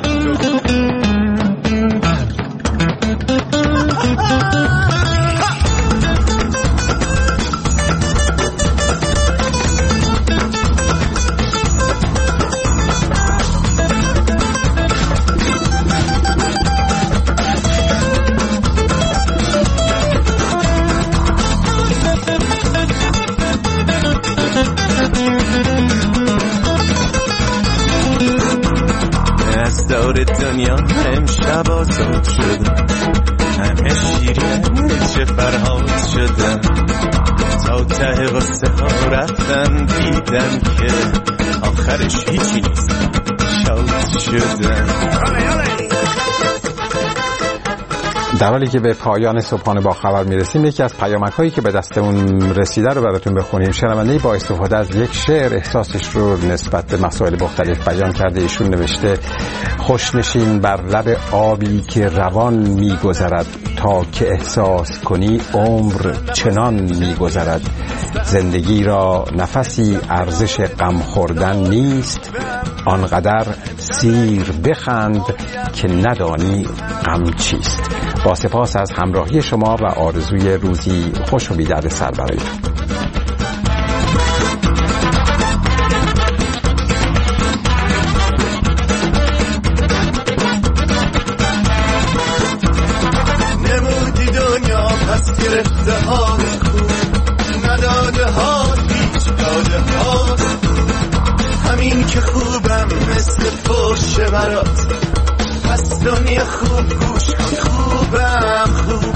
دنیا امشب آزاد شدم، همه شیرین چه فرهاد شدم، تا ته واسه ها رفتم دیدم که آخرش هیچی نیست، شاد شدم. در حالی که به پایان صبحانه با خبر میرسیم، یکی از پیامک هایی که به دستمون رسیده رو براتون بخونیم. شنونده با استفاده از یک شعر احساسش رو نسبت به مسائل مختلف بیان کرده. ایشون نوشته: خوشنشین بر لب آبی که روان میگذرد، تا که احساس کنی عمر چنان میگذرد. زندگی را نفسی ارزش غم خوردن نیست، آنقدر سیر بخند که ندانی غم چیست. با سپاس از همراهی شما و آرزوی روزی خوش و بی درد سر برایتون. نمودی دنیا پس گرفته ها نداده ها هیچ داده ها، همین که خوبم مثل فرشه برات، پس دنیا خوب گوش کن خوبم خوب